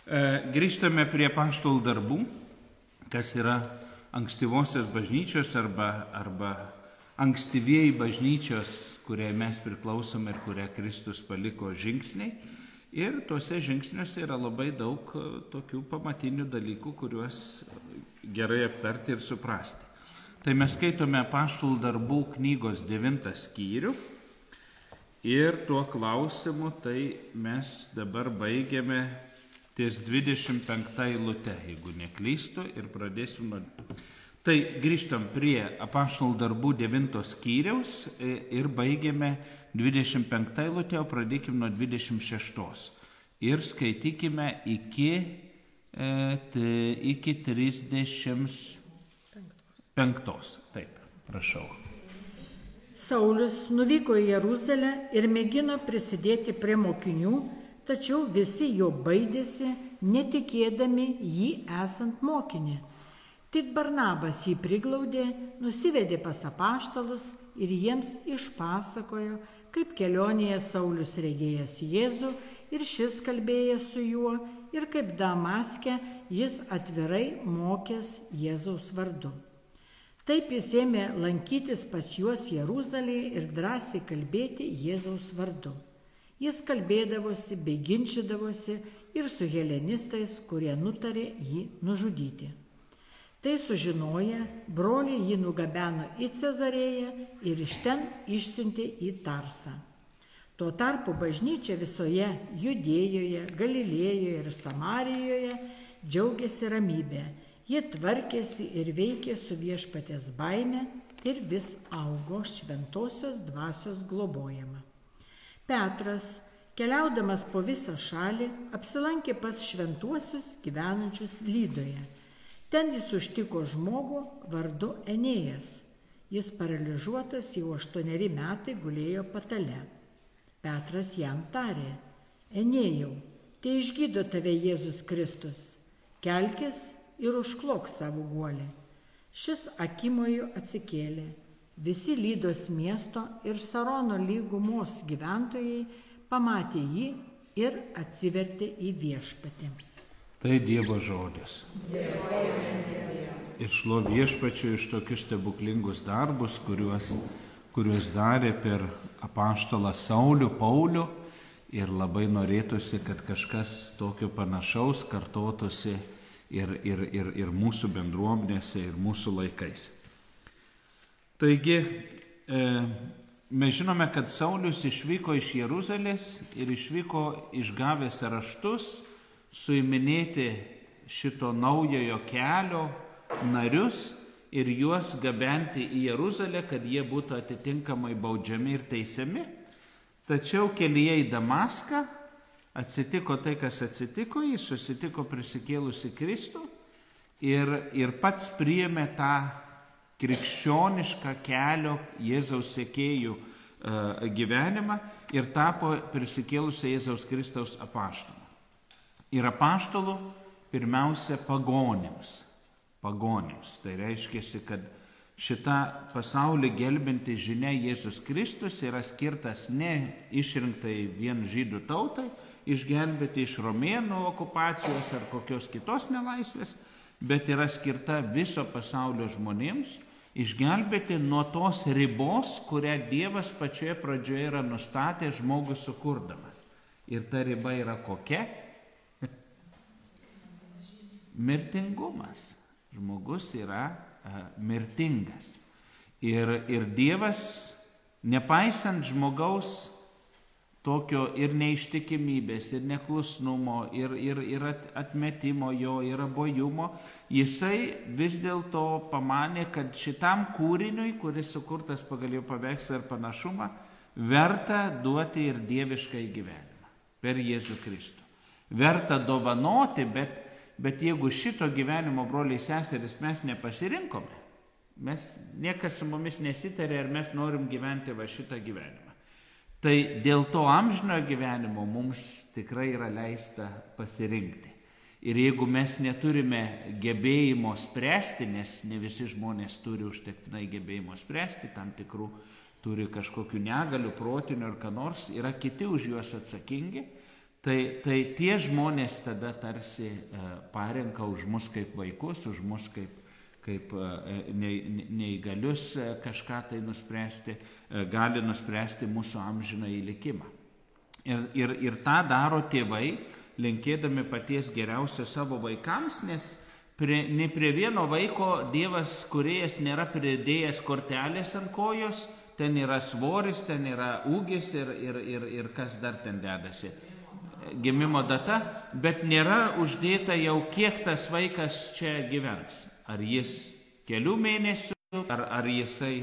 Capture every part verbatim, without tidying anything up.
Grįžtame prie apaštalų darbų, kas yra ankstyvosios bažnyčios arba, arba ankstyvieji bažnyčios, kuriai mes priklausome ir kurią Kristus paliko žingsniai. Ir tuose žingsniuose yra labai daug tokių pamatinių dalykų, kuriuos gerai aptarti ir suprasti. Tai mes skaitome apaštalų darbų knygos devintą skyrių. Ir tuo klausimu tai mes dabar baigiame ties dvidešimt penktą eilutę, jeigu neklystu, ir pradėsim nuo... Tai grįžtam prie apaštalų darbų devinto skyriaus ir baigiame dvidešimt penktą eilutę, o pradėkim nuo dvidešimt šeštos. Ir skaitykime iki, e, t, iki trisdešimt penktos. Taip, prašau. Saulius nuvyko į Jeruzalę ir mėgino prisidėti prie mokinių, tačiau visi jo baidėsi, netikėdami jį esant mokinį. Tik Barnabas jį priglaudė, nusivedė pas apaštalus ir jiems išpasakojo, kaip kelionėje Saulius regėjęs Jėzų ir šis kalbėjęs su juo, ir kaip Damaske jis atvirai mokęs Jėzaus vardu. Taip jis ėmė lankytis pas juos Jeruzalėje ir drąsiai kalbėti Jėzaus vardu. Jis kalbėdavosi bei ginčydavosi ir su helenistais, kurie nutarė jį nužudyti. Tai sužinoję, broliai jį nugabeno į Cezarėją ir iš ten išsiuntė į Tarsą. Tuo tarpu bažnyčia visoje Judėjoje, Galilėjoje ir Samarijoje džiaugiasi ramybė. Jie tvarkėsi ir veikė su viešpaties baime ir vis augo šventosios dvasios globojama. Petras, keliaudamas po visą šalį, apsilankė pas šventuosius gyvenančius Lydoje. Ten jis užtiko žmogų vardu Enėjas. Jis paralyžiuotas jau aštuoneri metai gulėjo patale. Petras jam tarė: Enėjau, tai išgydo tave Jėzus Kristus. Kelkis ir užklok savo guolį. Šis akimoju atsikėlė. Visi Lydos miesto ir Sarono lygumos gyventojai pamatė jį ir atsivertė į viešpatį. Tai Dievo žodis. Ir šlo viešpačiui iš tokius stebuklingus darbus, kuriuos, kuriuos darė per apaštalą Saulių, Paulių. Ir labai norėtųsi, kad kažkas tokio panašaus kartotųsi Ir, ir, ir, ir mūsų bendruomenėse, ir mūsų laikais. Taigi, e, mes žinome, kad Saulius išvyko iš Jeruzalės ir išvyko išgavęs raštus suiminėti šito naujojo kelio narius ir juos gabenti į Jeruzalę, kad jie būtų atitinkamai baudžiami ir teisiami. Tačiau kelyje į Damaską atsitiko tai, kas atsitiko, jis susitiko prisikėlusi Kristų ir, ir pats priėmė tą krikščionišką kelio Jėzaus sekėjų uh, gyvenimą ir tapo prisikėlusio Jėzaus Kristaus apaštalu. Ir apaštalu pirmiausia pagonims. Pagonims. Tai reiškia, kad šita pasaulį gelbinti žinia Jėzus Kristus yra skirtas ne išrinktai vien žydų tautai, išgelbėti iš romėnų okupacijos ar kokios kitos nelaisvės, bet yra skirta viso pasaulio žmonėms, išgelbėti nuo tos ribos, kurią Dievas pačioje pradžioje yra nustatęs žmogų sukurdamas. Ir ta riba yra kokia? Mirtingumas. Žmogus yra uh, mirtingas. Ir, ir Dievas, nepaisant žmogaus tokio ir neištikimybės, ir neklusnumo, ir, ir, ir atmetimo jo, ir abuojumo, jisai vis dėlto pamanė, kad šitam kūriniui, kuris sukurtas pagal jo paveikslą ir panašumą, verta duoti ir dievišką gyvenimą per Jėzų Kristų. Verta dovanoti, bet, bet jeigu šito gyvenimo, broliai seserys, mes nepasirinkome, mes niekas su mumis nesitarė, ar mes norim gyventi va šitą gyvenimą. Tai dėl to amžinojo gyvenimo mums tikrai yra leista pasirinkti. Ir jeigu mes neturime gebėjimo spręsti, nes ne visi žmonės turi užtektinai gebėjimo spręsti, tam tikrų turi kažkokių negalių, protinių ar ką nors, yra kiti už juos atsakingi, Tai, tai tie žmonės tada tarsi parenka už mus kaip vaikus, už mus kaip, kaip neįgalius kažką tai nuspręsti, gali nuspręsti mūsų amžiną įlikimą. Ir, ir, ir tą daro tėvai, linkėdami paties geriausio savo vaikams, nes prie, ne prie vieno vaiko Dievas kūrėjas nėra pridėjęs kortelės ant kojos, ten yra svoris, ten yra ūgis ir, ir, ir, ir kas dar ten dedasi. Gimimo data, bet nėra uždėta jau kiek tas vaikas čia gyvens. Ar jis kelių mėnesių, ar, ar jisai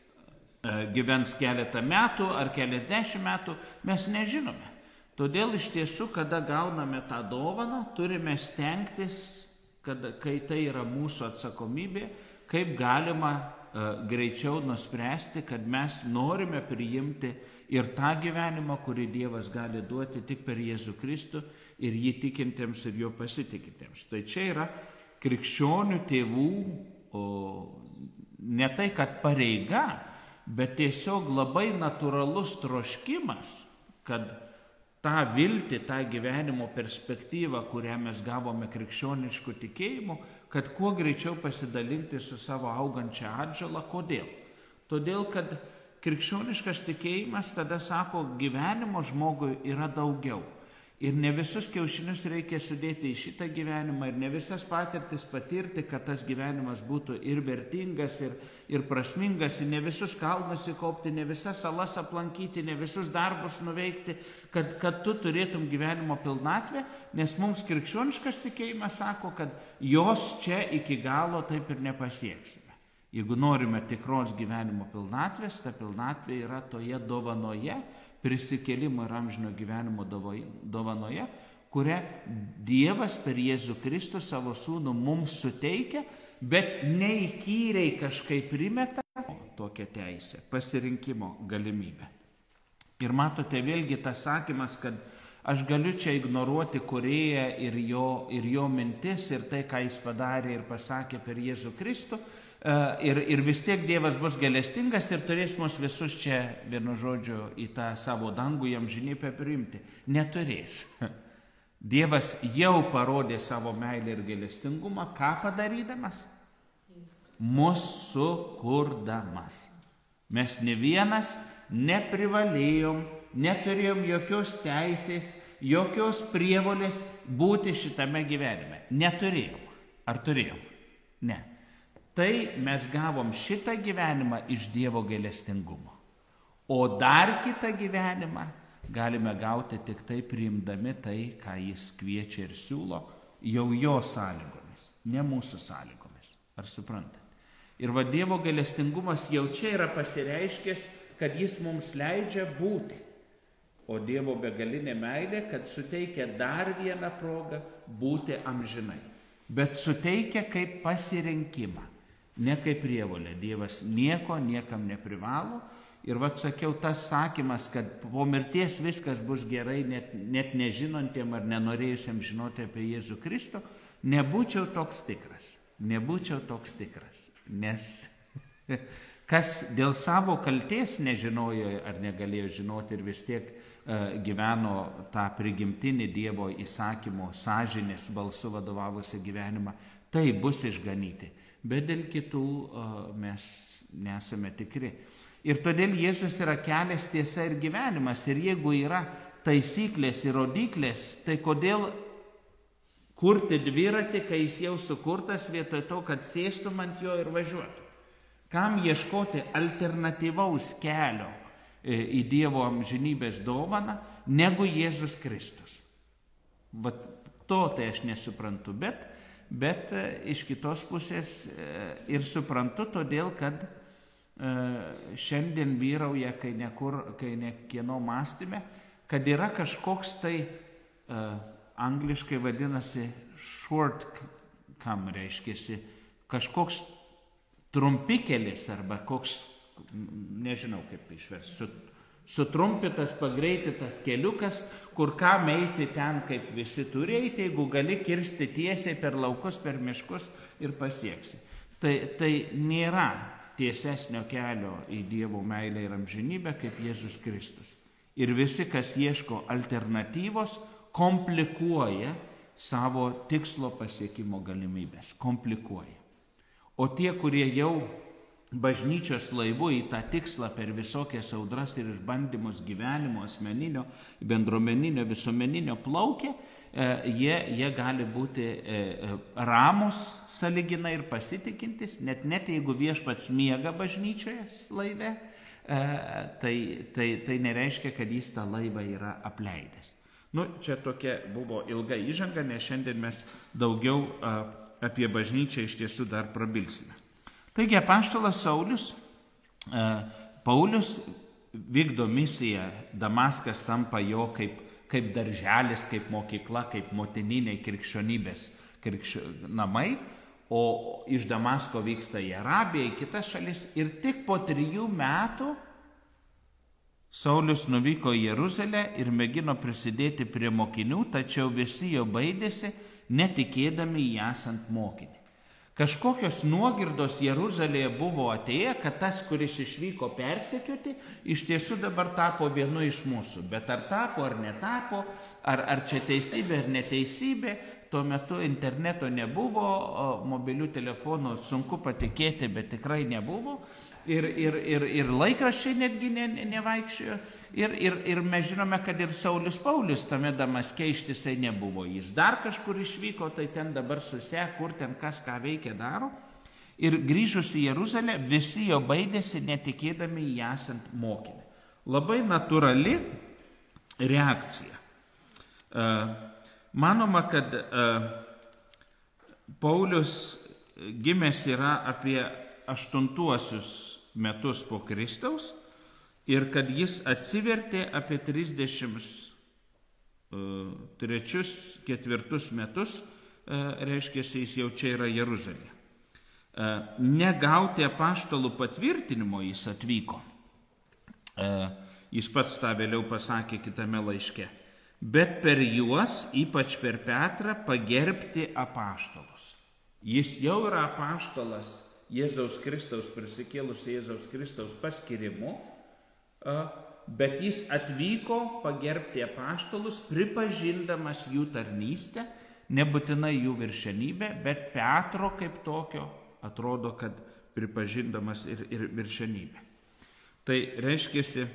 gyvens keletą metų, ar keliasdešimt metų, mes nežinome. Todėl iš tiesų, kada gauname tą dovaną, turime stengtis, kad, kai tai yra mūsų atsakomybė, kaip galima uh, greičiau nuspręsti, kad mes norime priimti ir tą gyvenimą, kurį Dievas gali duoti tik per Jėzų Kristų ir jį tikintiems ir jo pasitikintiems. Tai čia yra krikščionių tėvų, o ne tai, kad pareiga, bet tiesiog labai natūralus troškimas, kad tą viltį, tą gyvenimo perspektyvą, kurią mes gavome krikščioniškų tikėjimų, kad kuo greičiau pasidalinti su savo augančia atžala. Kodėl? Todėl, kad krikščioniškas tikėjimas tada sako, gyvenimo žmogui yra daugiau. Ir ne visus kiaušinius reikia sudėti į šitą gyvenimą ir ne visas patirtis patirti, kad tas gyvenimas būtų ir vertingas, ir, ir prasmingas, ir ne visus kalnus įkopti, ne visas salas aplankyti, ne visus darbus nuveikti, kad, kad tu turėtum gyvenimo pilnatvę, nes mums krikščioniškas tikėjimas sako, kad jos čia iki galo taip ir nepasieksime. Jeigu norime tikros gyvenimo pilnatvės, ta pilnatvė yra toje dovanoje, prisikėlimo ir amžino gyvenimo dovanoje, kurią Dievas per Jėzų Kristų savo sūnų mums suteikia, bet neįkyriai kažkaip primeta tokią teisę, pasirinkimo galimybę. Ir matote vėlgi tas sakymas, kad aš galiu čia ignoruoti kūrėją ir jo, ir jo mintis ir tai, ką jis padarė ir pasakė per Jėzų Kristų, Ir, ir vis tiek Dievas bus gailestingas ir turės mus visus čia, vienu žodžiu, į tą savo dangų jam žinybę priimti. Neturės. Dievas jau parodė savo meilę ir gailestingumą, ką padarydamas? Mūsų sukurdamas. Mes ne vienas neprivalėjom, neturėjom jokios teisės, jokios prievolės būti šitame gyvenime. Neturėjom. Ar turėjom? Ne. Tai mes gavom šitą gyvenimą iš Dievo gailestingumo. O dar kitą gyvenimą galime gauti tik tai priimdami tai, ką jis kviečia ir siūlo, jau jo sąlygomis, ne mūsų sąlygomis. Ar suprantate? Ir va Dievo gailestingumas jau čia yra pasireiškęs, kad jis mums leidžia būti. O Dievo begalinė meilė, kad suteikia dar vieną progą būti amžinai. Bet suteikia kaip pasirinkimą. Ne kaip prievolė. Dievas nieko niekam neprivalo. Ir vat sakiau, tas sakymas, kad po mirties viskas bus gerai, net, net nežinantiem ar nenorėjusiem žinoti apie Jėzų Kristų, nebūčiau toks tikras. Nebūčiau toks tikras. Nes kas dėl savo kaltės nežinojo ar negalėjo žinoti ir vis tiek uh, gyveno tą prigimtinį Dievo įsakymo sąžinės balsu vadovavusią gyvenimą, tai bus išganyti. Bet dėl kitų uh, mes nesame tikri. Ir todėl Jėzus yra kelias, tiesa ir gyvenimas. Ir jeigu yra taisyklės ir rodiklės, tai kodėl kurti dviratį, kai jis jau sukurtas, vietoj to, kad sėstum ant jo ir važiuotum? Kam ieškoti alternatyvaus kelio į Dievo amžinybės dovaną, negu Jėzus Kristus? Vat to tai aš nesuprantu, bet Bet iš kitos pusės ir suprantu, todėl kad šiandien vyrauja, kai nekur, kai ne kieno mąstyme, kad yra kažkoks tai, angliškai vadinasi shortcome, reiškiasi, kažkoks trumpikelis arba koks, nežinau kaip išversti, sutrumpytas, pagreitytas keliukas, kur kam eiti ten, kaip visi turi eiti, jeigu gali kirsti tiesiai per laukus, per miškus ir pasieksi. Tai, tai nėra tiesesnio kelio į Dievo meilę ir amžinybę kaip Jėzus Kristus. Ir visi, kas ieško alternatyvos, komplikuoja savo tikslo pasiekimo galimybės. Komplikuoja. O tie, kurie jau bažnyčios laivu į tą tikslą per visokias audras ir išbandymus gyvenimo, asmeninio, bendruomeninio, visuomeninio plaukia, jie, jie gali būti ramus sąlyginai ir pasitikintis, net net jeigu viešpats miega bažnyčioje laive, tai, tai, tai nereiškia, kad jis tą laivą yra apleidęs. Nu, čia tokia buvo ilga įžanga, nes šiandien mes daugiau a, apie bažnyčią iš tiesų dar prabilsime. Taigi apaštalas Saulius, a, Paulius vykdo misiją, Damaskas tampa jo kaip, kaip darželis, kaip mokykla, kaip motininiai krikščionybės krikščio, namai, o iš Damasko vyksta į Arabiją, į kitas šalis ir tik po trijų metų Saulius nuvyko į Jeruzalę ir mėgino prisidėti prie mokinių, tačiau visi jo baidėsi, netikėdami jį esant mokinį. Kažkokios nuogirdos Jeruzalėje buvo atėję, kad tas, kuris išvyko persekioti, iš tiesų dabar tapo vienu iš mūsų. Bet ar tapo, ar netapo, ar, ar čia teisybė, ar neteisybė, tuo metu interneto nebuvo, mobilių telefonų sunku patikėti, bet tikrai nebuvo. Ir, ir, ir, ir laikraščiai netgi ne, ne, nevaikščiojo. Ir, ir, ir mes žinome, kad ir Saulius Paulius tame Damaske ištisai nebuvo. Jis dar kažkur išvyko, tai ten dabar susė, kur ten kas ką veikia daro. Ir grįžus į Jeruzalę, visi jo baidėsi, netikėdami jį esant mokinį. Labai natūrali reakcija. Manoma, kad Paulius gimęs yra apie aštuntuosius metus po Kristaus ir kad jis atsivertė apie trisdešimt trečius ketvirtus metus, reiškia, jis jau čia yra Jeruzalėje. Negauti apaštalų patvirtinimo jis atvyko. Jis pats tą vėliau pasakė kitame laiške. Bet per juos, ypač per Petrą, pagerbti apaštalus. Jis jau yra apaštalas Jėzaus Kristaus, prisikėlus Jėzaus Kristaus paskirimu, bet jis atvyko pagerbti apaštalus, pripažindamas jų tarnystę, nebūtinai jų viršenybę, bet Petro kaip tokio atrodo, kad pripažindamas ir, ir viršenybę. Tai reiškiasi,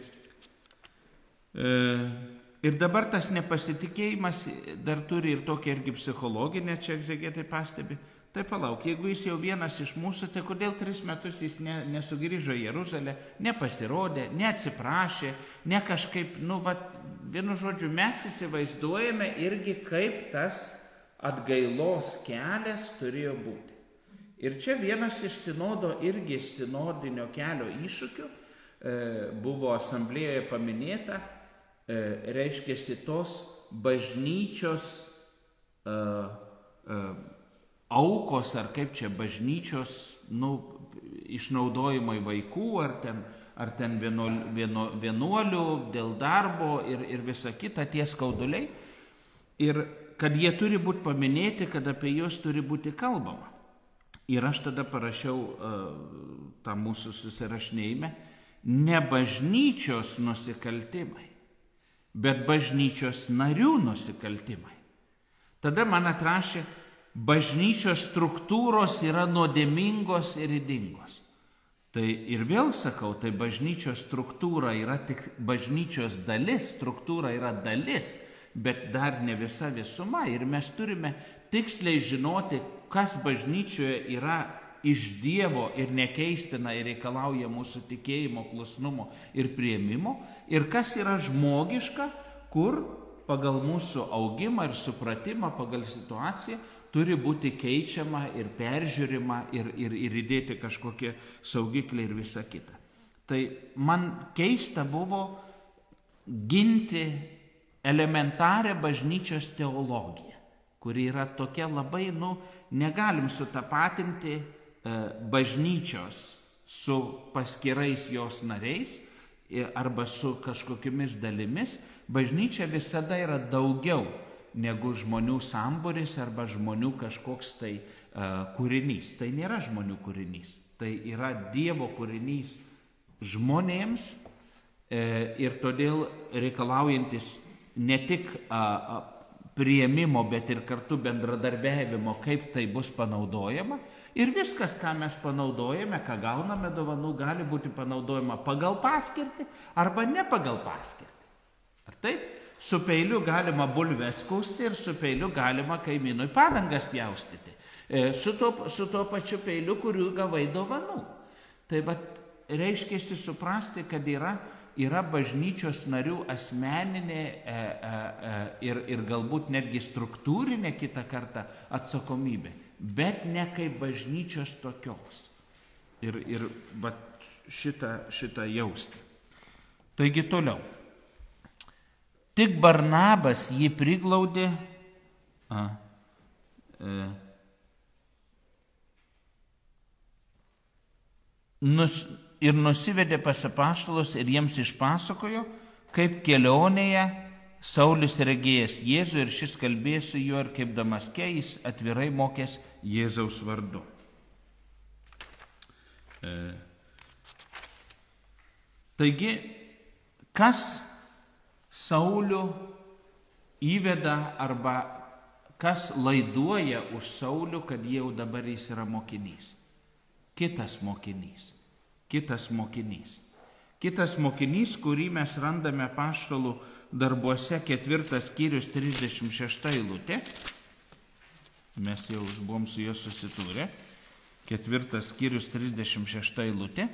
e, ir dabar tas nepasitikėjimas dar turi ir tokia irgi psichologinė, čia egzegetai pastebi. Tai palauk, jeigu jis jau vienas iš mūsų, tai kodėl tris metus jis ne, nesugrįžo į Jeruzalę, nepasirodė, neatsiprašė, ne kažkaip, nu, vat, vienu žodžiu, mes įsivaizduojame irgi, kaip tas atgailos kelias turėjo būti. Ir čia vienas iš sinodo irgi sinodinio kelio iššūkių, e, buvo asamblėjoje paminėta, e, reiškiasi tos bažnyčios e, e, aukos, ar kaip čia bažnyčios, nu, išnaudojimai vaikų, ar ten, ar ten vienuolių, vienu, vienuolių dėl darbo ir, ir visa kita, tie skauduliai. Ir kad jie turi būti paminėti, kad apie juos turi būti kalbama. Ir aš tada parašiau uh, tą mūsų susirašinėjime, ne bažnyčios nusikaltimai, bet bažnyčios narių nusikaltimai. Tada man atrašė, bažnyčios struktūros yra nuodėmingos ir ydingos. Tai ir vėl sakau, tai bažnyčios struktūra yra tik bažnyčios dalis, struktūra yra dalis, bet dar ne visa visuma. Ir mes turime tiksliai žinoti, kas bažnyčioje yra iš Dievo ir nekeistina ir reikalauja mūsų tikėjimo, klusnumo ir priėmimo, ir kas yra žmogiška, kur pagal mūsų augimą ir supratimą, pagal situaciją, turi būti keičiama ir peržiūrima ir, ir, ir įdėti kažkokie saugikliai ir visa kita. Tai man keista buvo ginti elementarią bažnyčios teologiją, kuri yra tokia labai, nu, negalim sutapatinti e, bažnyčios su paskirais jos nariais e, arba su kažkokiamis dalimis. Bažnyčia visada yra daugiau negu žmonių sambūris arba žmonių kažkoks tai uh, kūrinys. Tai nėra žmonių kūrinys, tai yra Dievo kūrinys žmonėms e, ir todėl reikalaujantis ne tik uh, priėmimo, bet ir kartu bendradarbiavimo, kaip tai bus panaudojama. Ir viskas, ką mes panaudojame, ką gauname dovanų, gali būti panaudojama pagal paskirtį arba ne pagal paskirtį. Ar taip? Su peiliu galima bulves skūsti ir su peiliu galima kaimynui padangas pjaustyti. E, su, to, su to pačiu peiliu, kurių gavai dovanų. Tai vat reiškiasi suprasti, kad yra, yra bažnyčios narių asmeninė e, e, e, ir, ir galbūt netgi struktūrinė kitą kartą atsakomybė, bet ne kaip bažnyčios tokios. Ir, ir vat šitą, šitą jausti. Taigi toliau. Tik Barnabas jį priglaudė a, e, nus, ir nusivedė pas apaštalus ir jiems išpasakojo, kaip kelionėje Saulis regėjęs Jėzų ir šis kalbėjo su juo ir kaip Damaske jis atvirai mokės Jėzaus vardu. E, taigi, kas Saulių įveda arba kas laiduoja už Saulių, kad jau dabar jis yra mokinys? Kitas mokinys. Kitas mokinys. Kitas mokinys, kurį mes randame apaštalų darbuose, ketvirtas skyrius trisdešimt šešta eilutė. Mes jau buvom su juo susitūrę. Ketvirtas skyrius trisdešimt šešta eilutė.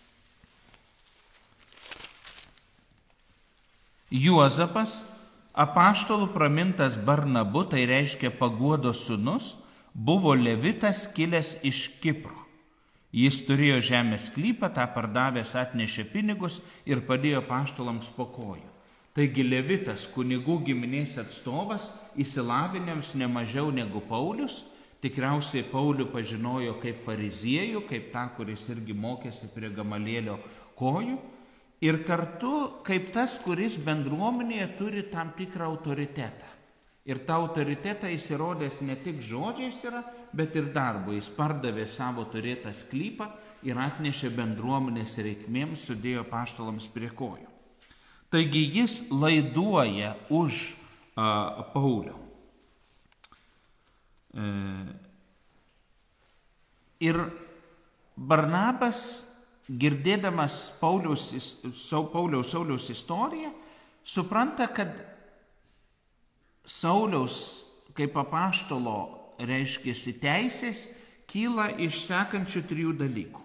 Juozapas, apaštalų pramintas Barnabu, tai reiškia paguodos sūnus, buvo levitas kilęs iš Kipro. Jis turėjo žemės sklypą, tą pardavęs atnešė pinigus ir padėjo apaštalams po kojų. Taigi levitas, kunigų giminės atstovas, išsilavinęs ne mažiau negu Paulius, tikriausiai Paulių pažinojo kaip fariziejų, kaip tą, kuris irgi mokėsi prie Gamalėlio kojų. Ir kartu kaip tas, kuris bendruomenėje turi tam tikrą autoritetą. Ir tą autoritetą jis įrodęs ne tik žodžiais yra, bet ir darbu. Jis pardavė savo turėtą sklypą ir atnešė bendruomenės reikmėms, sudėjo apaštalams prie kojų. Taigi jis laiduoja už a, Paulių. E, ir Barnabas, girdėdamas Pauliaus, Pauliaus Sauliaus istoriją, supranta, kad Sauliaus kaip apaštalo reiškiasi teisės kyla iš sekančių trijų dalykų.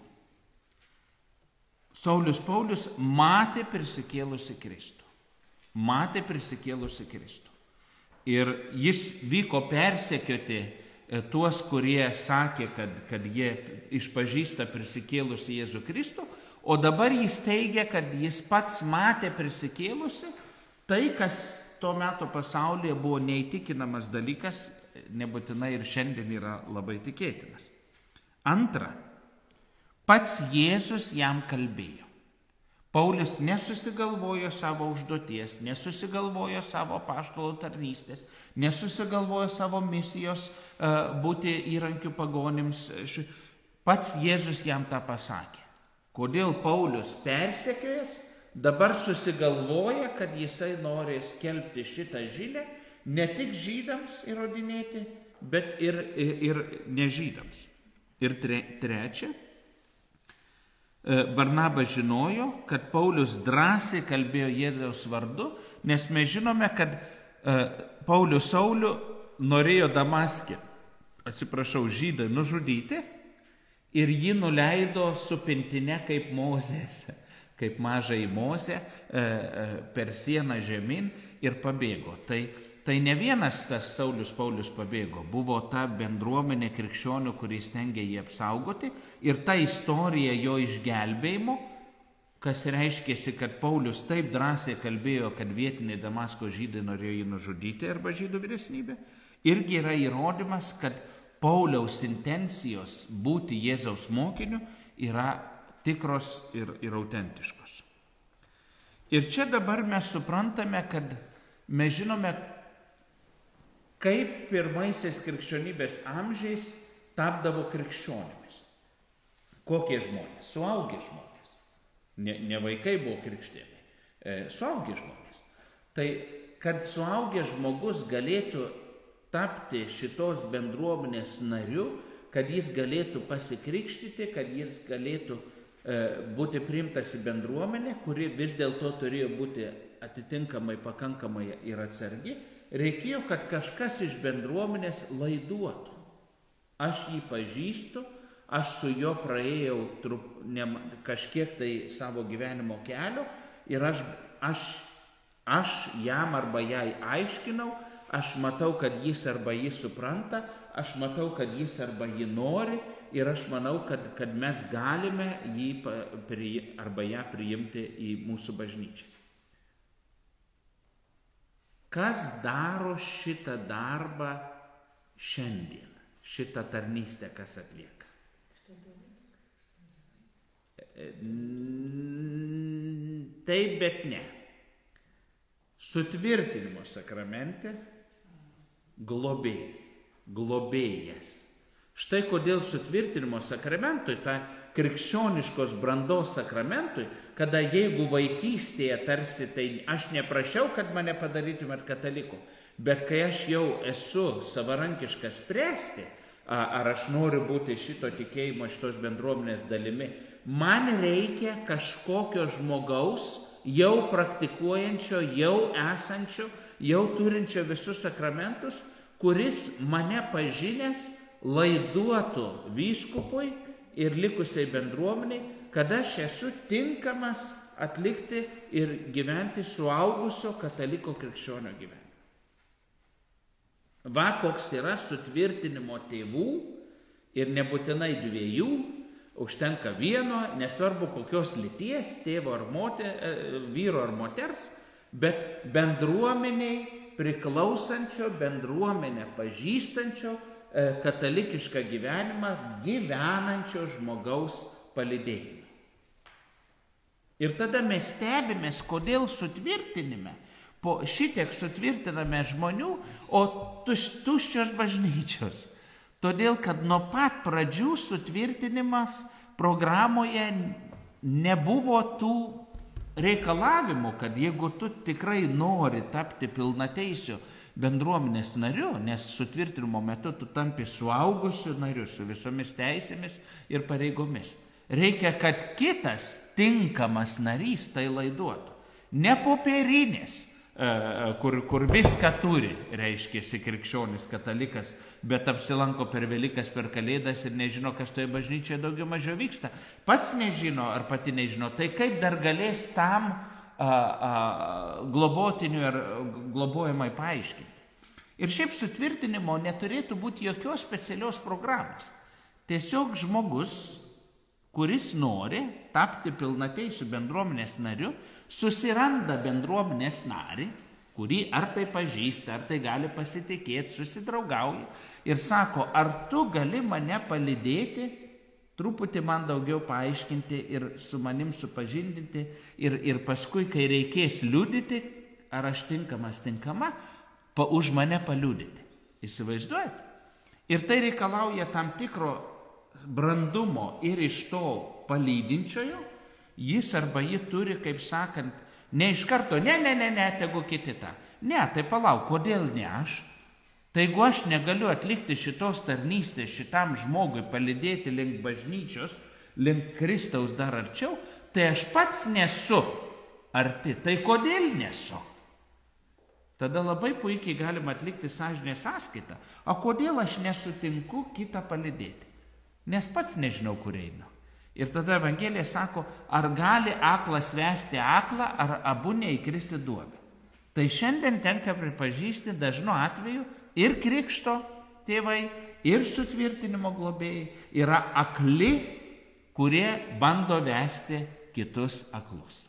Saulius Paulius matė prisikėlusi Kristų. Matė prisikėlusi Kristų. Ir jis vyko persekioti tuos, kurie sakė, kad, kad jie išpažįsta prisikėlusi Jėzų Kristų, o dabar jis teigia, kad jis pats matė prisikėlusi, tai, kas tuo metu pasaulyje buvo neįtikinamas dalykas, nebūtinai ir šiandien yra labai tikėtinas. Antra, pats Jėzus jam kalbėjo. Paulius nesusigalvojo savo užduoties, nesusigalvojo savo apaštalo tarnystės, nesusigalvojo savo misijos uh, būti įrankiu pagonims. Pats Jėzus jam tą pasakė. Kodėl Paulius persekiojas, dabar susigalvoja, kad jisai nori skelbti šitą žinią ne tik žydams įrodinėti, bet ir, ir, ir nežydams. Ir tre, trečia, Barnabas žinojo, kad Paulius drąsiai kalbėjo Jėzaus vardu, nes mes žinome, kad Paulius Saulių norėjo Damaske, atsiprašau, žydai nužudyti ir jį nuleido su pintine kaip Mozės, kaip mažai Mozė per sieną žemyn ir pabėgo. Tai Tai ne vienas tas Saulius Paulius pabėgo, buvo ta bendruomenė krikščionių, kuris stengė jį apsaugoti, ir ta istorija jo išgelbėjimo, kas reiškėsi, kad Paulius taip drąsiai kalbėjo, kad vietiniai Damasko žydai norėjo jį nužudyti arba žydų vyresnybė, irgi yra įrodymas, kad Pauliaus intencijos būti Jėzaus mokiniu yra tikros ir, ir autentiškos. Ir čia dabar mes suprantame, kad mes žinome, kaip pirmaisiais krikščionybės amžiais tapdavo krikščionimis. Kokie žmonės? Suaugę žmonės. Ne, ne vaikai buvo krikštėmi, e, suaugę žmonės. Tai kad suaugęs žmogus galėtų tapti šitos bendruomenės nariu, kad jis galėtų pasikrikštyti, kad jis galėtų e, būti priimtas į bendruomenę, kuri vis dėlto turėjo būti atitinkamai pakankamai ir atsargi, reikėjo, kad kažkas iš bendruomenės laiduotų. Aš jį pažįstu, aš su juo praėjau trup, ne, kažkiek tai savo gyvenimo kelio ir aš, aš, aš jam arba jai aiškinau, aš matau, kad jis arba jį supranta, aš matau, kad jis arba jį nori ir aš manau, kad, kad mes galime jį pri, arba ją priimti į mūsų bažnyčią. Kas daro šitą darbą šiandien? Šitą tarnystę kas atlieka? Taip, bet ne. Sutvirtinimo sakramente globėjai, globėjas. Štai kodėl sutvirtinimo sakramentui, tą krikščioniškos brandos sakramentui, kada jeigu vaikystėje tarsi tai aš neprašiau, kad mane padarytumėt kataliku, bet kai aš jau esu savarankiškas spręsti, ar aš noriu būti šito tikėjimo, šitos bendruomenės dalimi, man reikia kažkokio žmogaus, jau praktikuojančio, jau esančio, jau turinčio visus sakramentus, kuris mane pažinęs laiduotų vyskupui ir likusiai bendruomeniai, kad aš esu tinkamas atlikti ir gyventi suaugusio kataliko krikščionio gyvenimą. Va, koks yra sutvirtinimo tėvų ir nebūtinai dviejų, užtenka vieno, nesvarbu kokios lyties, tėvo ar moter, vyro ar moters, bet bendruomeniai priklausančio, bendruomenę pažįstančio, katalikišką gyvenimą gyvenančio žmogaus palydėjimą. Ir tada mes stebimės, kodėl sutvirtinime, po šitiek sutvirtiname žmonių, o tuš, tuščios bažnyčios. Todėl, kad nuo pat pradžių sutvirtinimas programoje nebuvo tų reikalavimų, kad jeigu tu tikrai nori tapti pilnateisiu bendruomenės nariu, nes sutvirtinimo metu tu tampi suaugusiu nariu su visomis teisėmis ir pareigomis. Reikia, kad kitas tinkamas narys tai laiduotų. Ne popierinis, kur, kur viską turi, reiškiasi krikščionis katalikas, bet apsilanko per Velykas, per Kalėdas ir nežino, kas toje bažnyčioje daugiau mažiau vyksta. Pats nežino ar pati nežino, tai kaip dar galės tam a, a, globotiniui ar globojamai paaiškinti. Ir šiaip sutvirtinimo neturėtų būti jokios specialios programos. Tiesiog žmogus, kuris nori tapti pilnateisiu bendruomenės nariu, susiranda bendruomenės narį, kurį ar tai pažįsta, ar tai gali pasitikėti, susidraugauja ir sako, ar tu gali mane palydėti, truputį man daugiau paaiškinti ir su manim supažindinti ir, ir paskui, kai reikės liudyti, ar aš tinkamas tinkama, pa, už mane paliudyti. Įsivaizduojate? Ir tai reikalauja tam tikro brandumo ir iš to palydinčiojo, jis arba ji turi, kaip sakant, ne iš karto, ne, ne, ne, ne, tegu kiti tą. Ne, tai palauk, kodėl ne aš? Tai jeigu aš negaliu atlikti šitos tarnystės šitam žmogui, palydėti link bažnyčios, link Kristaus dar arčiau, tai aš pats nesu arti. Tai kodėl nesu? Tada labai puikiai galima atlikti sąžinės sąskaitą. O kodėl aš nesutinku kitą palydėti? Nes pats nežinau, kur einu. Ir tada Evangelija sako, ar gali aklas vesti aklą, ar abu neįkris į duobę. Tai šiandien tenka pripažįsti dažnu atveju ir krikšto tėvai, ir sutvirtinimo globėjai yra akli, kurie bando vesti kitus aklus.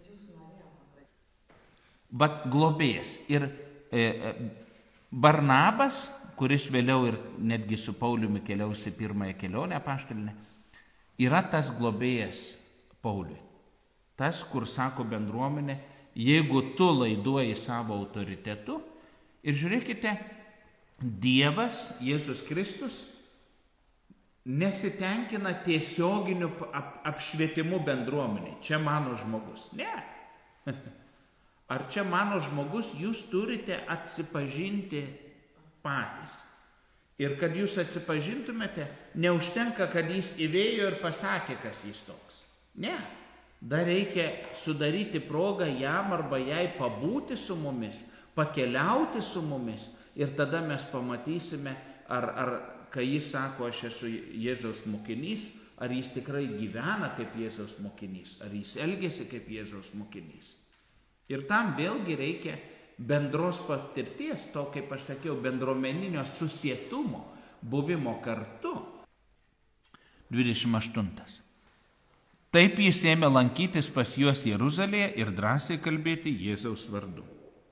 Vat globėjas. Ir e, Barnabas, kuris vėliau ir netgi su Pauliumi keliausi pirmąją kelionę apaštalinę, yra tas globėjas Pauliui. Tas, kur sako bendruomenė, jeigu tu laiduoji savo autoritetu, ir žiūrėkite, Dievas, Jėzus Kristus, nesitenkina tiesioginiu ap- apšvietimu bendruomeniai. Čia mano žmogus. Ne. ar čia mano žmogus, jūs turite atsipažinti patys. Ir kad jūs atsipažintumėte, neužtenka, kad jis įvėjo ir pasakė, kas jis toks. Ne, dar reikia sudaryti progą jam arba jai pabūti su mumis, pakeliauti su mumis ir tada mes pamatysime, ar, ar kai jis sako, aš esu Jėzaus mokinys, ar jis tikrai gyvena kaip Jėzaus mokinys, ar jis elgiasi kaip Jėzaus mokinys. Ir tam vėlgi reikia bendros patirties, to, kaip aš sakiau, bendruomeninio susietumo, buvimo kartu. dvidešimt aštuntas. Taip jis ėmė lankytis pas juos Jeruzalėje ir drąsiai kalbėti Jėzaus vardu.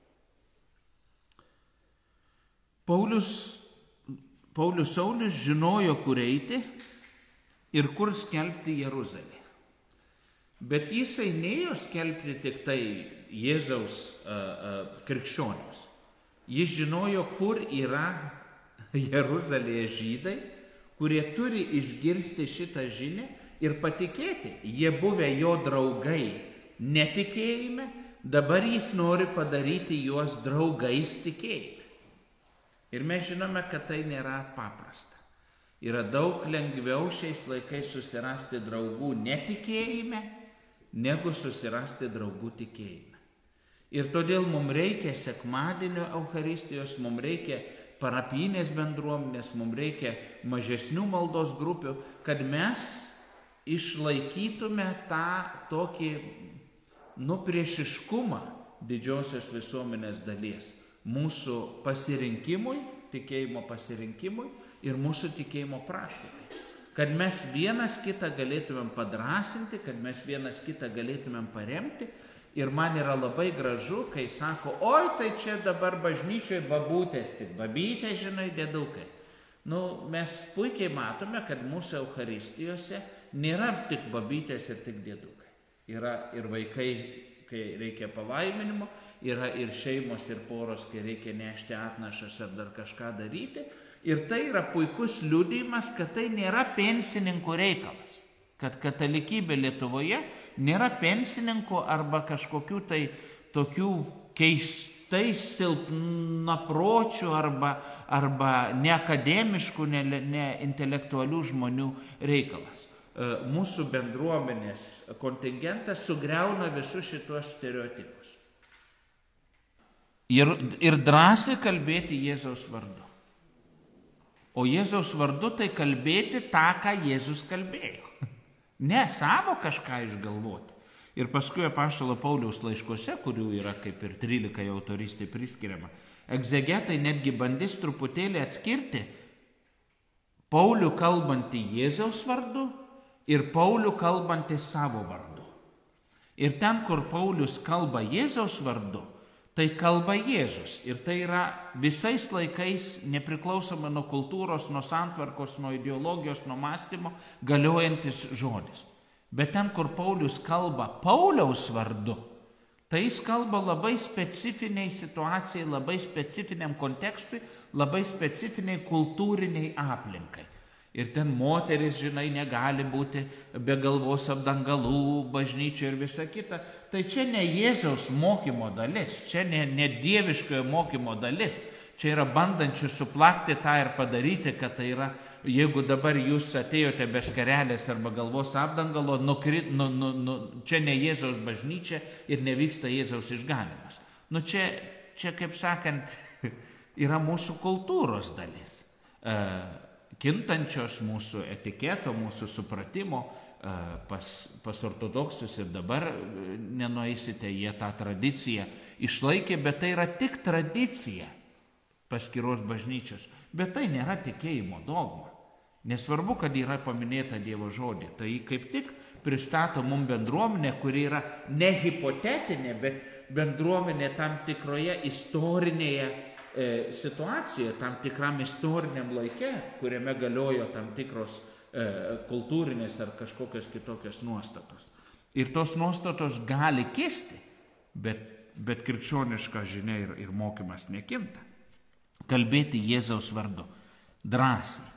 Paulius, Paulius Saulius žinojo, kur eiti ir kur skelbti Jeruzalėje. Bet jisai neėjo skelbti tik tai Jėzaus a, a, krikščionius. Jis žinojo, kur yra Jeruzalėje žydai, kurie turi išgirsti šitą žinią ir patikėti. Jie buvę jo draugai netikėjime, dabar jis nori padaryti juos draugais tikėjime. Ir mes žinome, kad tai nėra paprasta. Yra daug lengviau šiais laikais susirasti draugų netikėjime, negu susirasti draugų tikėjime. Ir todėl mums reikia sekmadienio Eucharistijos, mums reikia parapijinės bendruomenės, mums reikia mažesnių maldos grupių, kad mes išlaikytume tą tokį nupriešiškumą didžiosios visuomenės dalies mūsų pasirinkimui, tikėjimo pasirinkimui ir mūsų tikėjimo praktikai. Kad mes vienas kitą galėtumėm padrasinti, kad mes vienas kitą galėtumėm paremti. Ir man yra labai gražu, kai sako, oi, tai čia dabar bažnyčioje babutės, tik babytė, žinai, dėdukai. Nu, mes puikiai matome, kad mūsų Eucharistijose nėra tik babytės ir tik dėdukai. Yra ir vaikai, kai reikia palaiminimo, yra ir šeimos ir poros, kai reikia nešti atnašas ar dar kažką daryti. Ir tai yra puikus liudijimas, kad tai nėra pensininkų reikalas. Kad katalikybė Lietuvoje nėra pensininkų arba kažkokių tai tokių keistai silpnapročių arba, arba neakademiškų, neintelektualių žmonių reikalas. Mūsų bendruomenės kontingentas sugriauna visus šitos stereotipus. Ir, ir drąsiai kalbėti Jėzaus vardu. O Jėzaus vardu tai kalbėti tą, ką Jėzus kalbėjo. Ne savo kažką išgalvoti. Ir paskui apaštalo Pauliaus laiškuose, kurių yra kaip ir trylika autorystė priskiriama, egzegetai netgi bandys truputėlį atskirti Paulių kalbantį Jėzaus vardu ir Paulių kalbantį savo vardu. Ir ten, kur Paulius kalba Jėzaus vardu, tai kalba Jėzus. Ir tai yra visais laikais, nepriklausomai nuo kultūros, nuo santvarkos, nuo ideologijos, nuo mąstymo, galiojantis žodis. Bet ten, kur Paulius kalba Pauliaus vardu, tai jis kalba labai specifiniai situacijai, labai specifiniam kontekstui, labai specifiniai kultūriniai aplinkai. Ir ten moteris, žinai, negali būti be galvos apdangalų, bažnyčio ir visa kita. Tai čia ne Jėzaus mokymo dalis, čia ne, ne dieviškojo mokymo dalis. Čia yra bandančių suplakti tą ir padaryti, kad tai yra, jeigu dabar jūs atėjote be skarelės arba galvos apdangalo, nukrit, nu, nu, nu, čia ne Jėzaus bažnyčia ir nevyksta Jėzaus išganymas. Nu čia, čia kaip sakant, yra mūsų kultūros dalis. E, kintančios mūsų etiketo, mūsų supratimo pas, pas ortodoksus ir dabar nenueisite, jie tą tradiciją išlaikė, bet tai yra tik tradicija paskiros bažnyčios, bet tai nėra tikėjimo dogma. Nesvarbu, kad yra paminėta Dievo žodė, tai kaip tik pristato mums bendruomenę, kuri yra ne hipotetinė, bet bendruomenė tam tikroje istorinėje situacijoje, tam tikram istoriniam laike, kuriame galiojo tam tikros e, kultūrinės ar kažkokios kitokios nuostatos. Ir tos nuostatos gali kisti, bet, bet krikščioniška žinia ir, ir mokymas nekinta. Kalbėti Jėzaus vardu, drąsiai.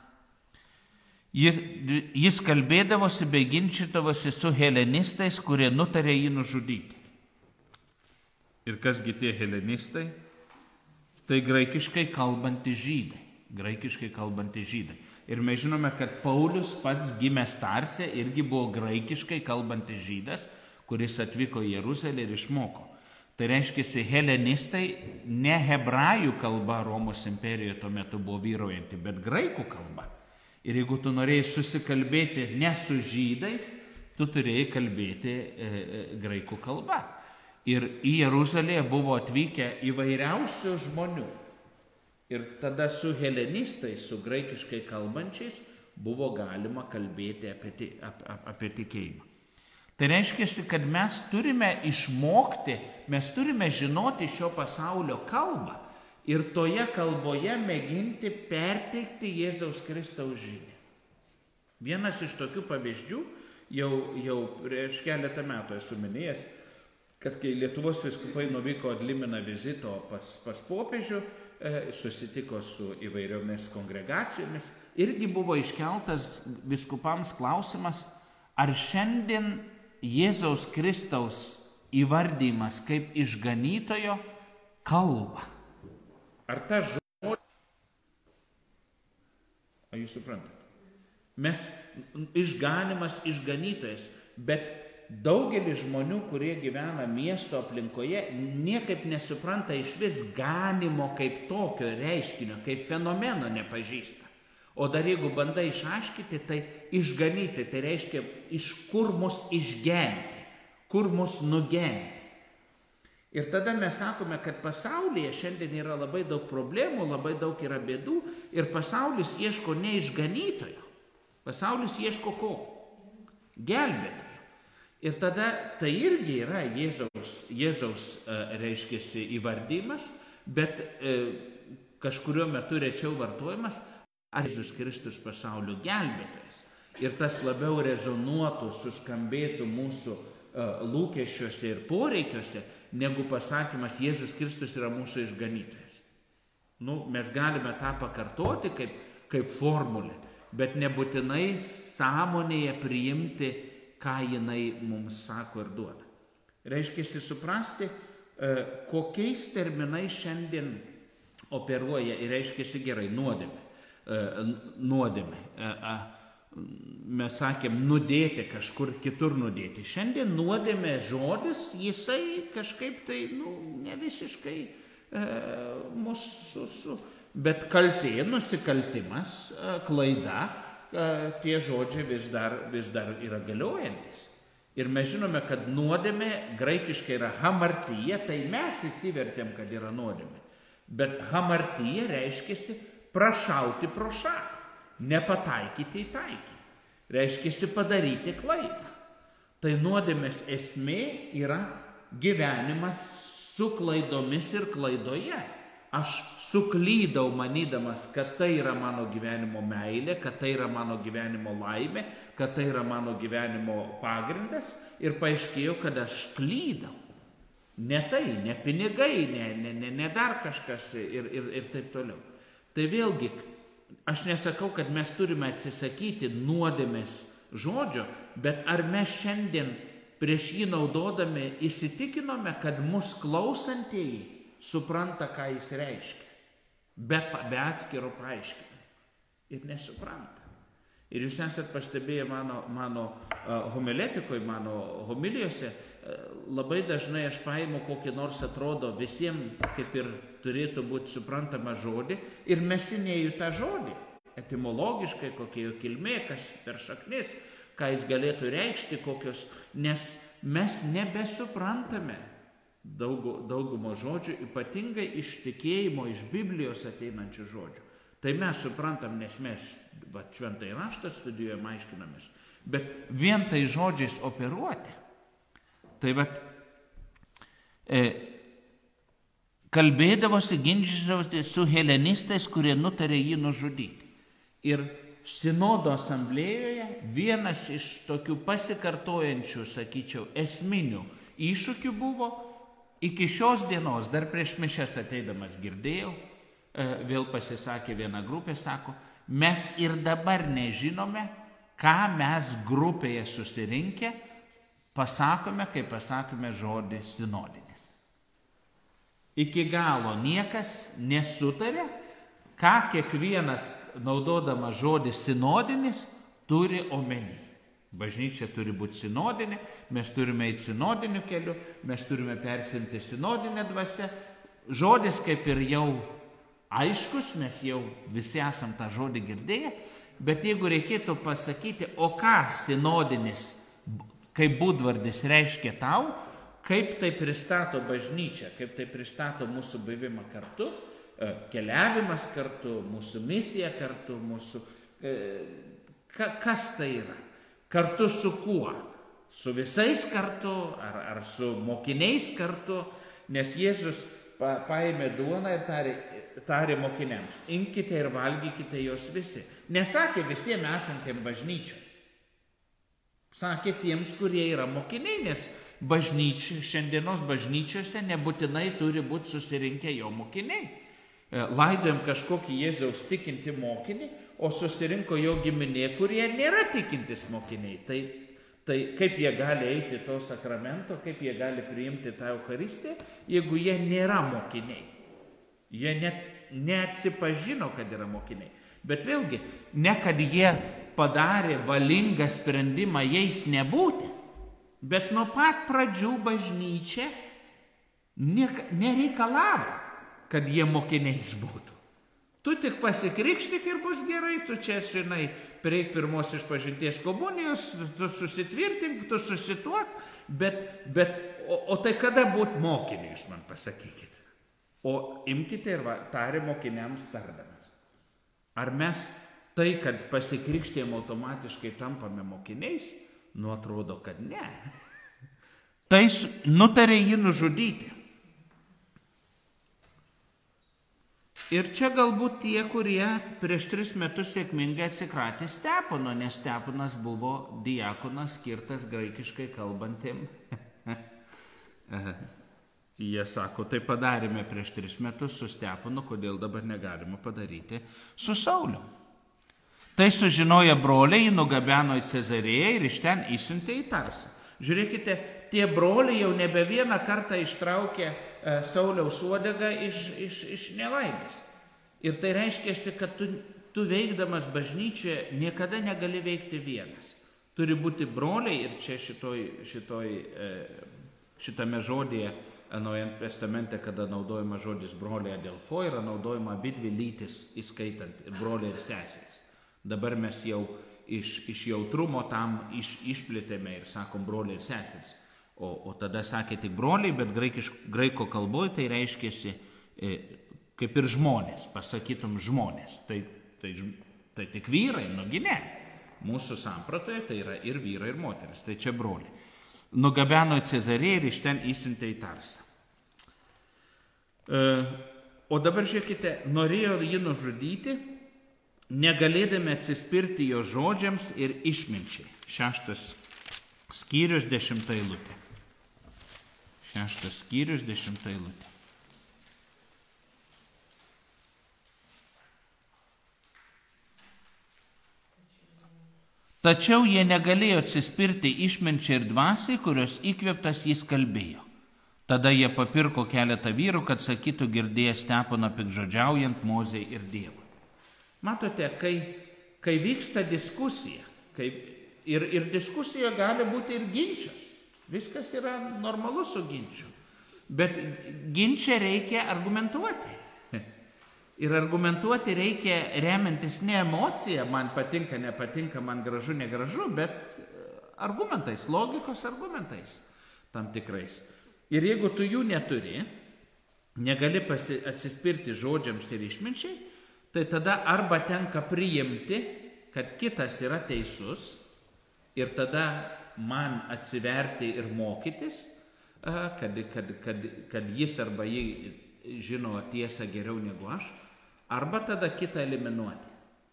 Jis kalbėdavosi bei ginčydavosi su helenistais, kurie nutarė jį nužudyti. Ir kasgi tie helenistai? Tai graikiškai kalbantys žydai. Graikiškai kalbantys žydai. Ir mes žinome, kad Paulius pats gimęs Tarse irgi buvo graikiškai kalbantis žydas, kuris atvyko į Jeruzalę ir išmoko. Tai reiškia, helenistai ne hebrajų kalba Romos imperijoje tuo metu buvo vyraujanti, bet graikų kalba. Ir jeigu tu norėjai susikalbėti ne su žydais, tu turėjai kalbėti e, e, graikų kalba. Ir į Jeruzalę buvo atvykę įvairiausių žmonių. Ir tada su helenistais, su graikiškai kalbančiais, buvo galima kalbėti apie, apie, apie tikėjimą. Tai reiškia, kad mes turime išmokti, mes turime žinoti šio pasaulio kalbą ir toje kalboje mėginti perteikti Jėzaus Kristaus žinią. Vienas iš tokių pavyzdžių, jau, jau prieš keletą metų esu minėjęs, kad kai Lietuvos vyskupai nuvyko ad limina vizito pas, pas popiežių, susitiko su įvairiomis kongregacijomis, irgi buvo iškeltas vyskupams klausimas, ar šiandien Jėzaus Kristaus įvardymas kaip išganytojo kalba. Ar ta žodžia... Ar jūs suprantate? Mes išganimas, išganytojas, bet daugelis žmonių, kurie gyvena miesto aplinkoje, niekaip nesupranta iš vis ganimo kaip tokio reiškinio, kaip fenomeno nepažįsta. O dar jeigu bandai išaiškinti, tai išganyti, tai reiškia iš kur mus išgenti, kur mus nugenti. Ir tada mes sakome, kad pasaulyje šiandien yra labai daug problemų, labai daug yra bėdų ir pasaulis ieško ne išganytojo, pasaulis ieško ko? Gelbėtojo. Ir tada tai irgi yra Jėzaus, Jėzaus reiškiasi įvardymas, bet e, kažkurio metu rečiau vartojamas, ar Jėzus Kristus pasaulio gelbėtojas. Ir tas labiau rezonuotų, suskambėtų mūsų e, lūkesčiuose ir poreikiuose, negu pasakymas Jėzus Kristus yra mūsų išganytojas. Nu, mes galime tą pakartoti kaip, kaip formulę, bet nebūtinai sąmonėje priimti, ką jinai mums sako ir duoda. Reiškia, suprasti, kokiais terminais šiandien operuoja ir reiškia, gerai, nuodėmė. Nuodėmė. Mes sakėm, nudėti kažkur kitur nudėti. Šiandien nuodėmė žodis, jisai kažkaip tai, nu, ne visiškai e, mūsų, su, bet kaltė, nusikaltimas, klaida, tie žodžiai vis dar, vis dar yra galiojantis. Ir mes žinome, kad nuodėmė graikiškai yra hamartija, tai mes įsivertėm, kad yra nuodėmė. Bet hamartija reiškiasi prašauti pro šalį, nepataikyti į taikinį. Reiškiasi padaryti klaidą. Tai nuodėmės esmė yra gyvenimas su klaidomis ir klaidoje. Aš suklydau manydamas, kad tai yra mano gyvenimo meilė, kad tai yra mano gyvenimo laimė, kad tai yra mano gyvenimo pagrindas ir paaiškėjo, kad aš klydau. Ne tai, ne pinigai, ne, ne, ne, ne dar kažkas ir, ir, ir taip toliau. Tai vėlgi, aš nesakau, kad mes turime atsisakyti nuodėmės žodžio, bet ar mes šiandien prieš jį naudodami įsitikinome, kad mus klausantieji supranta, ką jis reiškia, be, be atskiro paaiškinimo. Ir nesupranta. Ir jūs esat pastebėję mano, mano uh, homiletikoje, mano homilijose, uh, labai dažnai aš paimu kokį nors atrodo visiems kaip ir turėtų būti suprantama žodį ir mesinėju tą žodį. Etimologiškai, kokia jo kilmė, kas per šaknis, ką jis galėtų reikšti, kokios, nes mes nebesuprantame Daug, daugumo žodžių, ypatingai iš tikėjimo, iš Biblijos ateinančių žodžių. Tai mes suprantam, nes mes va, šventąjį raštą studijuojam, aiškinamės. Bet vien tai žodžiais operuoti. Tai va, e, kalbėdavosi, ginčydavosi su helenistais, kurie nutarė jį nužudyti. Ir sinodo asamblėjoje vienas iš tokių pasikartojančių, sakyčiau, esminių iššūkių buvo, iki šios dienos, dar prieš mišias ateidamas girdėjau, vėl pasisakė viena grupė, sako, mes ir dabar nežinome, ką mes grupėje susirinkę pasakome, kai pasakome žodį sinodinis. iki galo niekas nesutarė, ką kiekvienas naudodamas žodį sinodinis turi omeny. Bažnyčia turi būti sinodinė, mes turime eiti sinodiniu keliu, mes turime persimti sinodinę dvasią. Žodis kaip ir jau aiškus, mes jau visi esam tą žodį girdėję, bet jeigu reikėtų pasakyti, o ką sinodinis kaip būdvardis reiškia tau, kaip tai pristato bažnyčia, kaip tai pristato mūsų buvimą kartu, keliavimas kartu, mūsų misija kartu, mūsų... Kas tai yra? Kartu su kuo? Su visais kartu ar, ar su mokiniais kartu? Nes Jėzus pa, paėmė duoną ir tarė, tarė mokiniams, imkite ir valgykite jos visi. Nesakė visiems esantiems bažnyčiai. Sakė tiems, kurie yra mokiniai, nes bažnyčių, šiandienos bažnyčiose nebūtinai turi būti susirinkę jo mokiniai. Laidojam kažkokį Jėzaus tikinti mokinį, o susirinko jo giminė, kurie nėra tikintis mokiniai. Tai, tai kaip jie gali eiti to sakramento, kaip jie gali priimti tą Eucharistiją, jeigu jie nėra mokiniai. Jie net neatsipažino, kad yra mokiniai. Bet vėlgi, ne kad jie padarė valingą sprendimą jais nebūti, bet nuo pat pradžių bažnyčia nereikalavo, kad jie mokiniais būtų. Tu tik pasikrikštyk ir bus gerai, tu čia, žinai, prieik pirmos išpažinties komunijos, tu susitvirtink, tu susituok, bet, bet o, o tai kada būt mokiniu, jūs man pasakykite. O imkite ir va, tarė mokiniams tardamas. Ar mes tai, kad pasikrikštėm automatiškai tampame mokiniais? Nu, atrodo, kad ne. Tai nutarė jį nužudyti. Ir čia galbūt tie, kurie prieš tris metus sėkmingai atsikratė Stepono, nes Steponas buvo diakonas skirtas graikiškai kalbantiem. Jie sako, tai padarėme prieš tris metus su Steponu, kodėl dabar negalima padaryti su Sauliu. Tai sužinoję broliai, jį nugabeno į Cezarėją ir iš ten išsiuntė į Tarsą. Žiūrėkite, tie broliai jau nebe vieną kartą ištraukė Sauliaus uodegą iš, iš, iš nelaimės. Ir tai reiškia, kad tu, tu veikdamas bažnyčioje niekada negali veikti vienas. Turi būti broliai ir čia šitoj, šitoj, šitame žodėje Naujajame testamente, kada naudojama žodis broliai adelfo, yra naudojama abidvi lytis, įskaitant ir broliai ir seserys. Dabar mes jau iš, iš jautrumo tam iš, išplėtėme ir sakom broliai ir seserys. O, o tada sakė tik broliai, bet graikiš, graiko kalboje tai reiškėsi e, kaip ir žmonės, pasakytum žmonės. Tai, tai, tai tik vyrai, nugi ne. Mūsų sampratoje tai yra ir vyrai, ir moteris, tai čia broliai. Nugabeno į Cezarėją ir iš ten išsiuntė į Tarsą. E, o dabar žiūrėkite, norėjo jį nužudyti, negalėdami atsispirti jo žodžiams ir išminčiai. Šeštas skyrius, dešimta eilutė. Šeštas skyrius, dešimta eilutė. Tačiau jie negalėjo atsispirti išminčiai ir dvasiai, kurios įkvėptas jis kalbėjo. Tada jie papirko keletą vyrų, kad sakytų girdėję Steponą piktžodžiaujant Mozei ir Dievui. Matote, kai, kai vyksta diskusija, kai, ir, ir diskusija gali būti ir ginčas. Viskas yra normalu su ginčiu. Bet ginčia reikia argumentuoti. Ir argumentuoti reikia remiantis ne emocija, man patinka, nepatinka, man gražu, negražu, bet argumentais, logikos argumentais tam tikrais. Ir jeigu tu jų neturi, negali pasi, atsispirti žodžiams ir išminčiai, tai tada arba tenka priimti, kad kitas yra teisus ir tada man atsiverti ir mokytis, kad, kad, kad, kad jis arba jį žino tiesą geriau negu aš, arba tada kitą eliminuoti.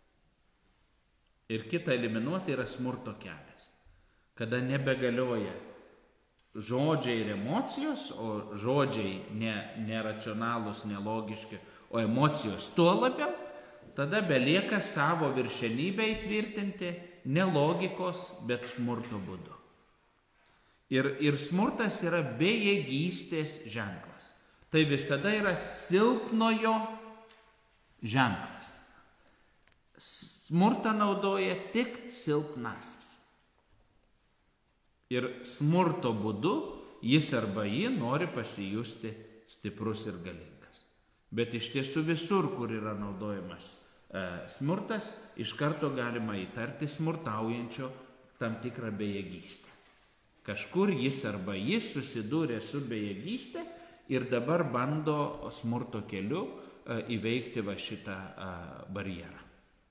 Ir kitą eliminuoti yra smurto kelias, kada nebegalioja žodžiai ir emocijos, o žodžiai ne, neracionalūs, nelogiški, o emocijos tuo labiau, tada belieka savo viršenybę įtvirtinti ne logikos, bet smurto būdu. Ir, ir smurtas yra bejėgystės ženklas. tai visada yra silpnojo ženklas. Smurtą naudoja tik silpnasis. Ir smurto būdu jis arba ji nori pasijusti stiprus ir galingas. Bet iš tiesų visur, kur yra naudojamas e, smurtas, iš karto galima įtarti smurtaujančio tam tikrą bejėgystę. Kažkur jis arba jis susidūrė su bejėgystė ir dabar bando smurto keliu e, įveikti va šitą e, barjerą.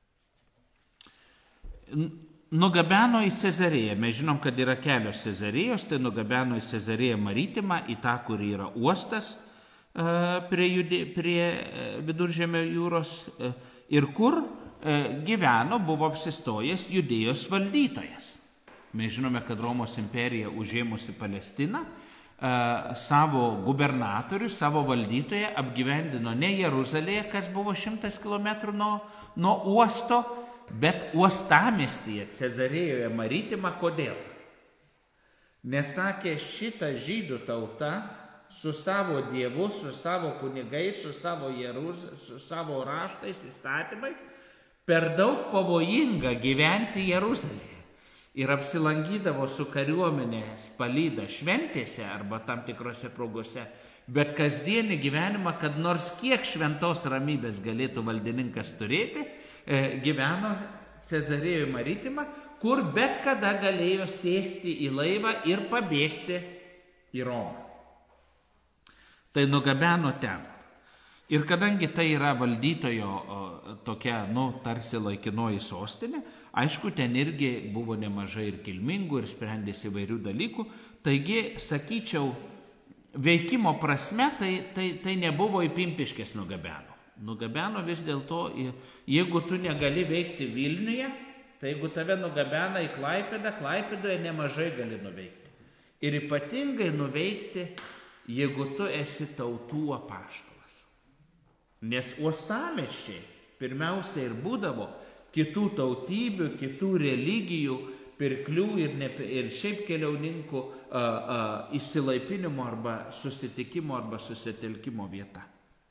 Nugabeno į Cezarėją. Mes žinom, kad yra kelios Cezarėjos, tai nugabeno į Cezarėją Maritimą, į tą, kur yra uostas prie, judė, prie Viduržemio jūros ir kur gyveno, buvo apsistojęs Judėjos valdytojas. Mes žinome, kad Romos imperija užėmusi Palestiną, savo gubernatorių, savo valdytoją apgyvendino ne Jeruzalėje, kas buvo šimtas kilometrų nuo, nuo uosto, bet uostamiestyje Cezarėjoje Maritima. Kodėl? Nes sakė, šita žydų tauta su savo dievu, su savo kunigais, su savo, Jeruz... su savo raštais, įstatymais, per daug pavojinga gyventi Jeruzalėje. Ir apsilankydavo su kariuomenės palyda šventėse arba tam tikrose progose, bet kasdienį gyvenimą, kad nors kiek šventos ramybės galėtų valdininkas turėti, gyveno Cezarėjoje Maritima, kur bet kada galėjo sėsti į laivą ir pabėgti į Romą. Tai nugabeno ten. Ir kadangi tai yra valdytojo tokia, nu, tarsi laikinoji sostinė, aišku, ten irgi buvo nemažai ir kilmingų ir sprendėsi įvairių dalykų, taigi, sakyčiau, veikimo prasme tai, tai, tai nebuvo į Pimpiškes nugabeno. Nugabeno vis dėlto, jeigu tu negali veikti Vilniuje, tai jeigu tave nugabena į Klaipėdą, Klaipėdoje nemažai gali nuveikti. Ir ypatingai nuveikti, jeigu tu esi tautų apaštalas. Nes uostamiesčiai pirmiausia ir būdavo kitų tautybių, kitų religijų, pirklių ir, ne, ir šiaip keliauninkų a, a, išsilaipinimo arba susitikimo arba susitelkimo vieta.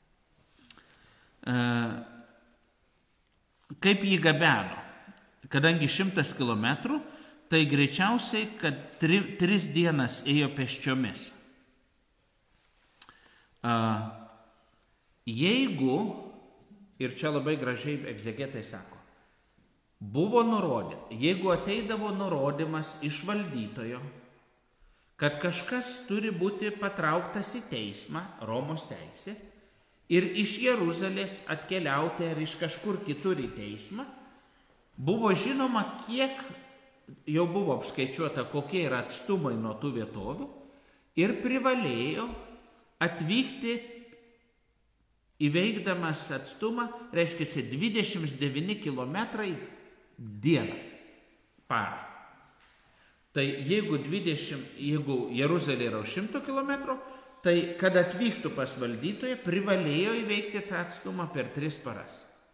Kaip jį gabeno? Kadangi šimtas kilometrų, tai greičiausiai, kad tri, tris dienas ėjo pėsčiomis. Jeigu, ir čia labai gražiai egzegetai sako, buvo nurodyta, jeigu ateidavo nurodymas iš valdytojo, kad kažkas turi būti patrauktas į teismą, Romos teisė, ir iš Jeruzalės atkeliauti ar iš kažkur kitur į teismą, buvo žinoma, kiek jau buvo apskaičiuota, kokie yra atstumai nuo tų vietovių ir privalėjo atvykti įveikdamas atstumą, reiškia dvidešimt devyni kilometrai dieną, parą. Tai jeigu, dvidešimt, jeigu Jeruzalė yra už šimto kilometrų, tai, kad atvyktų pas valdytoją, privalėjo įveikti tą atstumą per tris paras.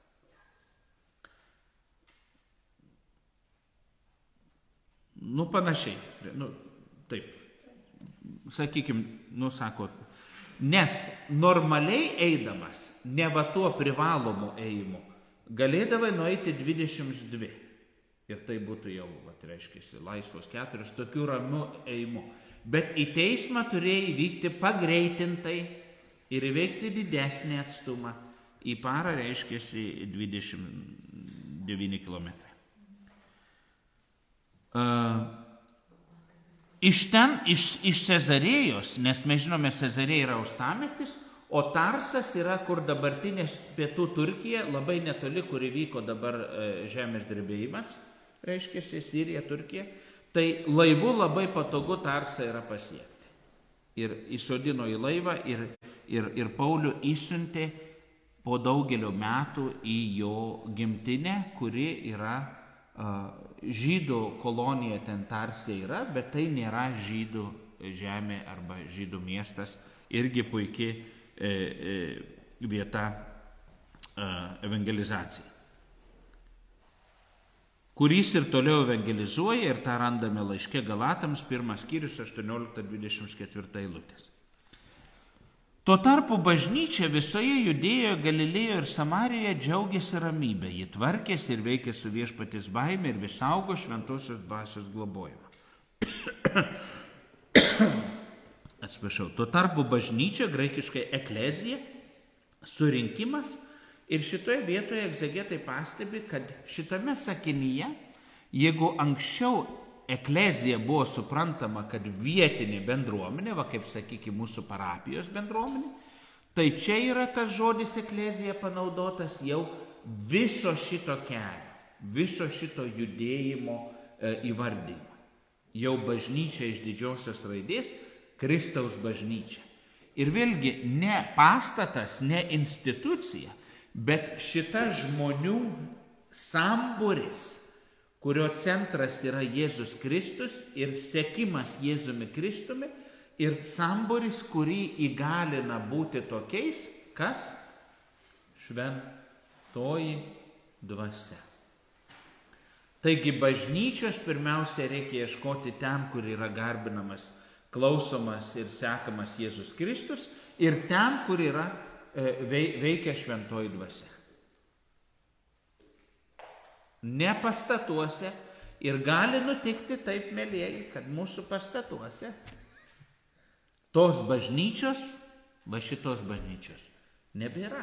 Nu, panašiai. Nu, taip. Sakykime, nu, sako, nes normaliai eidamas, ne va tuo privalomu ėjimu, galėdavai nueiti dvidešimt dvi. Ir tai būtų jau, va, reiškia, laisvos keturios, tokių ramių ėjimų. Bet į teismą turėjo įvykti pagreitintai ir įveikti didesnį atstumą. Į parą reiškia dvidešimt devyni kilometrai. Uh, iš ten, iš, iš Cezarėjos, nes mes žinome, Cezarėja yra uostamiestis, o Tarsas yra, kur dabartinės pietų Turkija, labai netoli, kur įvyko dabar uh, žemės drebėjimas, reiškia Sirija, Turkija. Tai laivu labai patogu Tarsą yra pasiekti. Ir įsodino į laivą ir, ir, ir Paulių įsiuntė po daugelio metų į jo gimtinę, kuri yra uh, žydų kolonija, ten Tarsė yra, bet tai nėra žydų žemė arba žydų miestas, irgi puikiai e, e, vieta e, evangelizacijai. Kuris ir toliau evangelizuoja, ir tą randame laiške Galatams, pirmas skyrius, aštuoniolikta dvidešimt ketvirta eilutės. Tuo tarpu bažnyčia visoje Judėjoje, Galilėjoje ir Samarijoje džiaugiasi ramybę. Ji tvarkėsi ir veikė su viešpaties baime ir vis augo šventosios dvasios globojimą. Atsiprašau. Tuo tarpu bažnyčia, graikiškai eklezija, surinkimas, ir šitoje vietoje egzegetai pastebi, kad šitame sakinyje, jeigu anksčiau eklezija buvo suprantama, kad vietinė bendruomenė, va kaip sakykime mūsų parapijos bendruomenė, tai čia yra tas žodis eklezija panaudotas jau viso šito kelio, viso šito judėjimo e, įvardymo. Jau bažnyčia iš didžiosios raidės, Kristaus bažnyčia. Ir vėlgi ne pastatas, ne institucija, bet šita žmonių sambūris, kurio centras yra Jėzus Kristus ir sekimas Jėzumi Kristumi ir sambūris, kurį įgalina būti tokiais, kas? Šventoji dvasia. Taigi bažnyčios pirmiausia reikia ieškoti ten, kur yra garbinamas, klausomas ir sekamas Jėzus Kristus, ir ten, kur yra veikia šventoji dvasia. Ne pastatuose, ir gali nutikti taip, mielieji, kad mūsų pastatuose tos bažnyčios, va šitos bažnyčios, nebėra.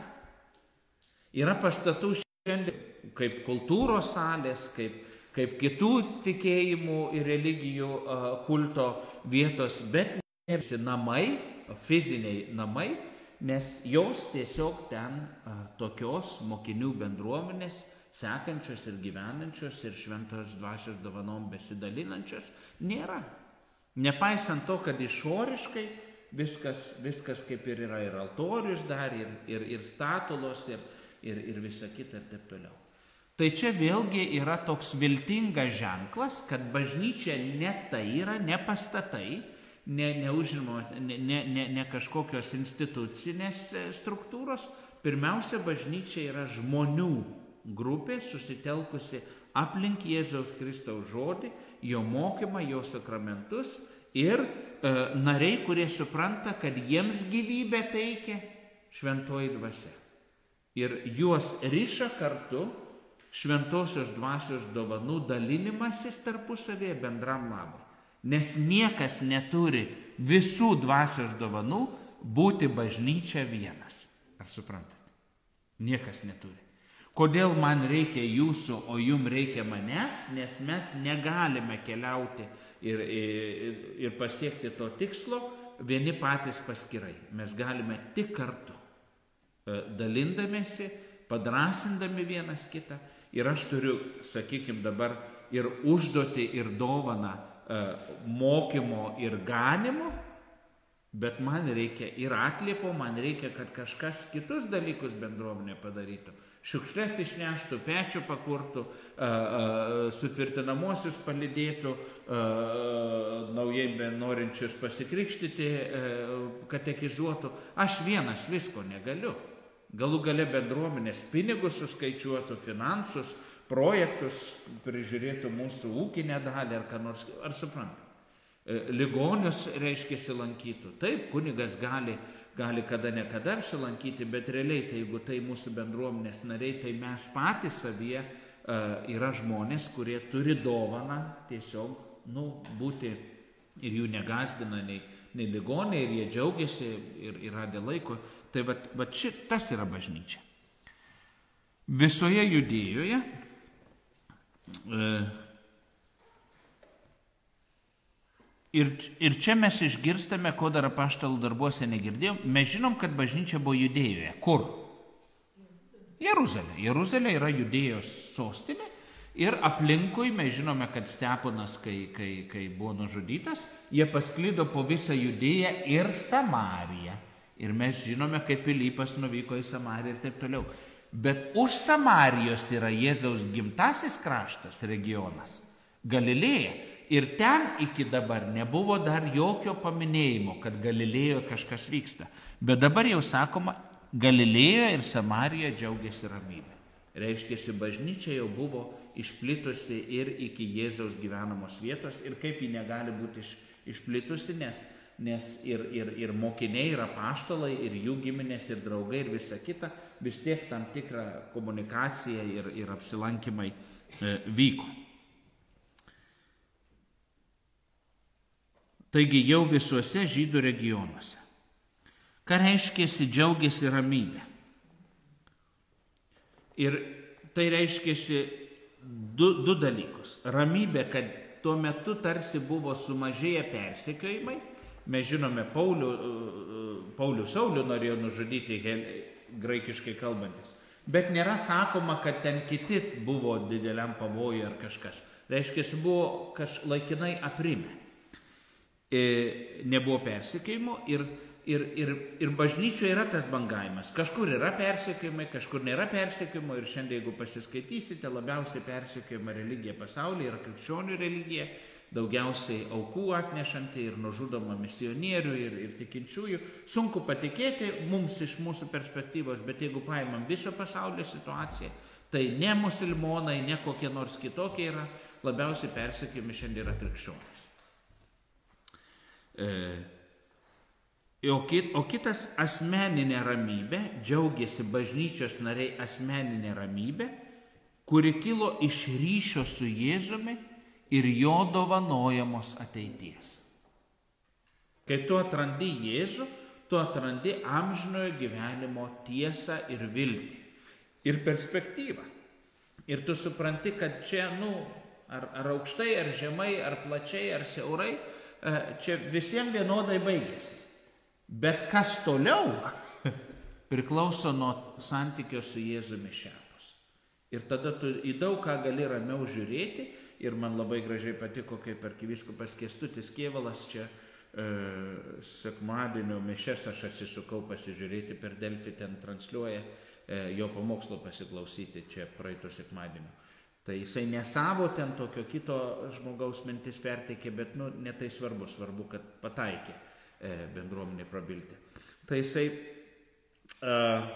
Yra pastatų šiandien kaip kultūros salės, kaip, kaip kitų tikėjimų ir religijų uh, kulto vietos, bet ne visi namai, fiziniai namai, nes jos tiesiog ten uh, tokios mokinių bendruomenės, sekančios ir gyvenančios ir šventos dvasios dovanom besidalinančios, nėra. Nepaisant to, kad išoriškai viskas, viskas kaip ir yra, ir altorius dar, ir, ir, ir statulos, ir, ir, ir visa kita ir taip toliau. Tai čia vėlgi yra toks viltingas ženklas, kad bažnyčia ne tai yra, ne pastatai, ne, neužimo, ne, ne, ne, ne kažkokios institucinės struktūros. Pirmiausia, bažnyčia yra žmonių grupė susitelkusi aplink Jėzaus Kristaus žodį, jo mokymą, jo sakramentus ir e, nariai, kurie supranta, kad jiems gyvybę teikia šventoji dvasia. Ir juos riša kartu šventosios dvasios dovanų dalinimasis tarpusavėje bendram labui. Nes niekas neturi visų dvasios dovanų būti bažnyčia vienas. Ar suprantate? Niekas neturi. Kodėl man reikia jūsų, o jum reikia manęs, nes mes negalime keliauti ir, ir, ir pasiekti to tikslo vieni patys paskirai. Mes galime tik kartu, dalindamėsi, padrasindami vienas kitą. Ir aš turiu, sakykime, dabar ir užduoti, ir dovaną mokymo ir ganimo, bet man reikia ir atliepo, man reikia, kad kažkas kitus dalykus bendruomenė padarytų. Šiukšles išneštų, pečių pakurtų, sutvirtinamosius palydėtų, naujai norinčius pasikrikštyti, katekizuotų. Aš vienas visko negaliu. Galų gale bendruomenės pinigus suskaičiuotų, finansus, projektus prižiūrėtų mūsų ūkinę dalį ar ką nors, ar suprantate. Ligonius, reiškia, lankytų. Taip, kunigas gali, gali kada nekada apsilankyti, bet realiai, tai jeigu tai mūsų bendruomenės nariai, tai mes patys savyje uh, yra žmonės, kurie turi dovaną tiesiog, nu, būti ir jų negazdina nei, nei ligoniai, ir jie džiaugiasi ir, ir radė laiko. Tai vat, vat šit, tas yra bažnyčia. Visoje Judėjoje uh, Ir, ir čia mes išgirstame, ko dar apaštalų darbuose negirdėjom, mes žinom, kad bažnyčia buvo Judėjoje. Kur? Jeruzalė. Jeruzalė yra Judėjos sostinė ir aplinkui mes žinome, kad Steponas, kai, kai, kai buvo nužudytas, jie pasklido po visą Judėją ir Samariją. Ir mes žinome, kaip Pilypas nuvyko į Samariją ir taip toliau. Bet už Samarijos yra Jėzaus gimtasis kraštas, regionas, Galilėja. Ir ten iki dabar nebuvo dar jokio paminėjimo, kad Galilėjoje kažkas vyksta. Bet dabar jau sakoma, Galilėjoje ir Samarijoje džiaugiasi ramybė. Reiškiasi, bažnyčia jau buvo išplitusi ir iki Jėzaus gyvenamos vietos. Ir kaip ji negali būti iš, išplitusi, nes nes ir, ir, ir mokiniai, ir apaštalai, ir jų giminės, ir draugai, ir visa kita, vis tiek tam tikrą komunikaciją ir, ir apsilankymai e, vyko. Taigi jau visuose žydų regionuose. Ką reiškėsi džiaugiasi ramybė? Ir tai reiškėsi du, du dalykus. Ramybė, kad tuo metu tarsi buvo sumažėję persekiojimai. Mes žinome, Paulių, Paulių Saulių norėjo nužudyti graikiškai kalbantis. Bet nėra sakoma, kad ten kiti buvo dideliam pavojui ar kažkas. Reiškia, buvo kaž, laikinai aprimę. E, nebuvo persekiojimo ir, ir, ir, ir bažnyčioje yra tas bangavimas. Kažkur yra persekiojimai, kažkur nėra persekiojimo. Ir šiandien, jeigu pasiskaitysite, labiausiai persekiojama religija pasaulyje yra krikščionių religija, daugiausiai aukų atnešanti ir nužudoma misionierių ir, ir tikinčiųjų. Sunku patikėti mums iš mūsų perspektyvos, bet jeigu paimam viso pasaulio situaciją, tai ne musulmonai, ne kokie nors kitokie yra, labiausiai persekiojami šiandien yra krikščionys. E, o, kit, o kitas asmeninė ramybė, džiaugiasi bažnyčios nariai asmeninė ramybė, kuri kilo iš ryšio su Jėzumi ir jo dovanojamos ateities. Kai tu atrandi Jėzų, tu atrandi amžinojo gyvenimo tiesą ir viltį. Ir perspektyvą. Ir tu supranti, kad čia, nu, ar, ar aukštai, ar žemai, ar plačiai, ar siaurai, čia visiems vienodai baigėsi. Bet kas toliau priklauso nuo santykio su Jėzumi šiapus. Ir tada tu į daug ką gali ramiau žiūrėti. Ir man labai gražiai patiko, kaip arkivyskupas Kęstutis Kėvalas čia e, sekmadienio mišias aš atsisukau pasižiūrėti per Delfi, ten transliuoja e, jo pamokslo pasiklausyti čia praeito sekmadienio. Tai jisai ne savo ten tokio kito žmogaus mintis perteikė, bet nu, ne tai svarbu, svarbu, kad pataikė e, bendruomenė prabilti. Tai jisai, e,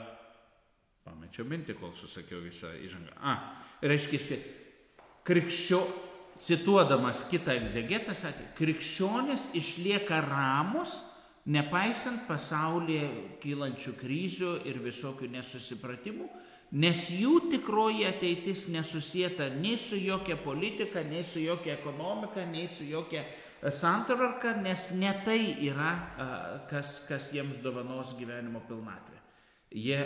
pamačiau mintį, kol susakiau visą įžangą. A, reiškėsi, krikščio, cituodamas kitą egzegetą, sakė, krikščionis išlieka ramus, nepaisant pasaulyje kylančių krizių ir visokių nesusipratimų, nes jų tikroji ateitis nesusieta nei su jokia politika, nei su jokia ekonomika, nei su jokia santvarka, nes ne tai yra, kas, kas jiems dovanos gyvenimo pilnatvę. Jie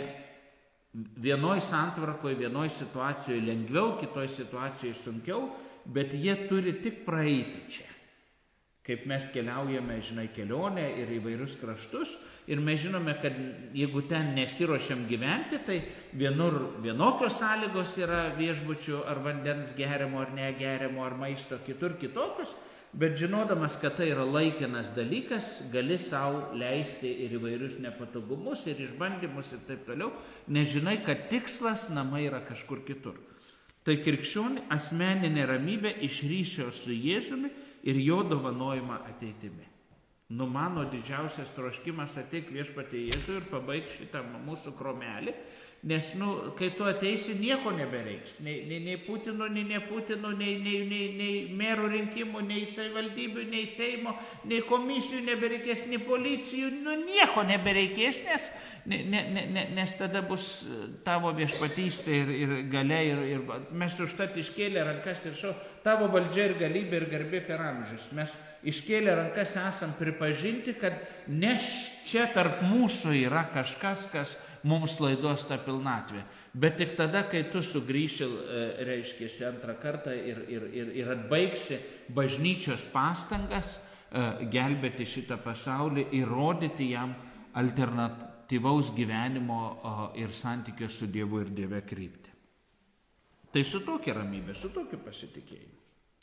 vienoj santvarkoje, vienoj situacijoje lengviau, kitoj situacijoje sunkiau, bet jie turi tik praeiti čia. Kaip mes keliaujame, žinai, kelionę ir įvairius kraštus, ir mes žinome, kad jeigu ten nesiruošiam gyventi, tai vienur vienokios sąlygos yra viešbučių ar vandens geriamo ar negeriamo ar maisto, kitur kitokios, bet žinodamas, kad tai yra laikinas dalykas, gali savo leisti ir įvairius nepatogumus, ir išbandymus ir taip toliau, nežinai, kad tikslas namai yra kažkur kitur. Tai krikščionių asmeninė ramybė iš ryšio su Jėzumi ir jo dovanojimą ateitimi. Nu, mano didžiausias troškimas ateik viešpatie Jėzų ir pabaig šitą mūsų kromelį, nes, nu, kai tu ateisi, nieko nebereiks. Nei, nei, nei Putino, nei ne Putino, nei, nei, nei, nei merų rinkimų, nei savivaldybių, nei Seimo, nei komisijų nebereikės, nei policijų, nu, nieko nebereikės, nes, ne, ne, ne, nes tada bus tavo viešpatystė ir, ir galia, ir, ir mes užtat iškėlę rankas ir šau, tavo valdžia ir galybė ir garbė per amžius. Mes iškėlę rankas esam pripažinti, kad ne čia tarp mūsų yra kažkas, kas mums laidos tą pilnatvę. Bet tik tada, kai tu sugrįši, reiškėsi, antrą kartą ir, ir, ir, ir atbaigsi bažnyčios pastangas gelbėti šitą pasaulį ir rodyti jam alternatyvaus gyvenimo ir santykio su Dievu ir Dieve kryptį. Tai su tokia ramybė, su tokiu pasitikėjimu.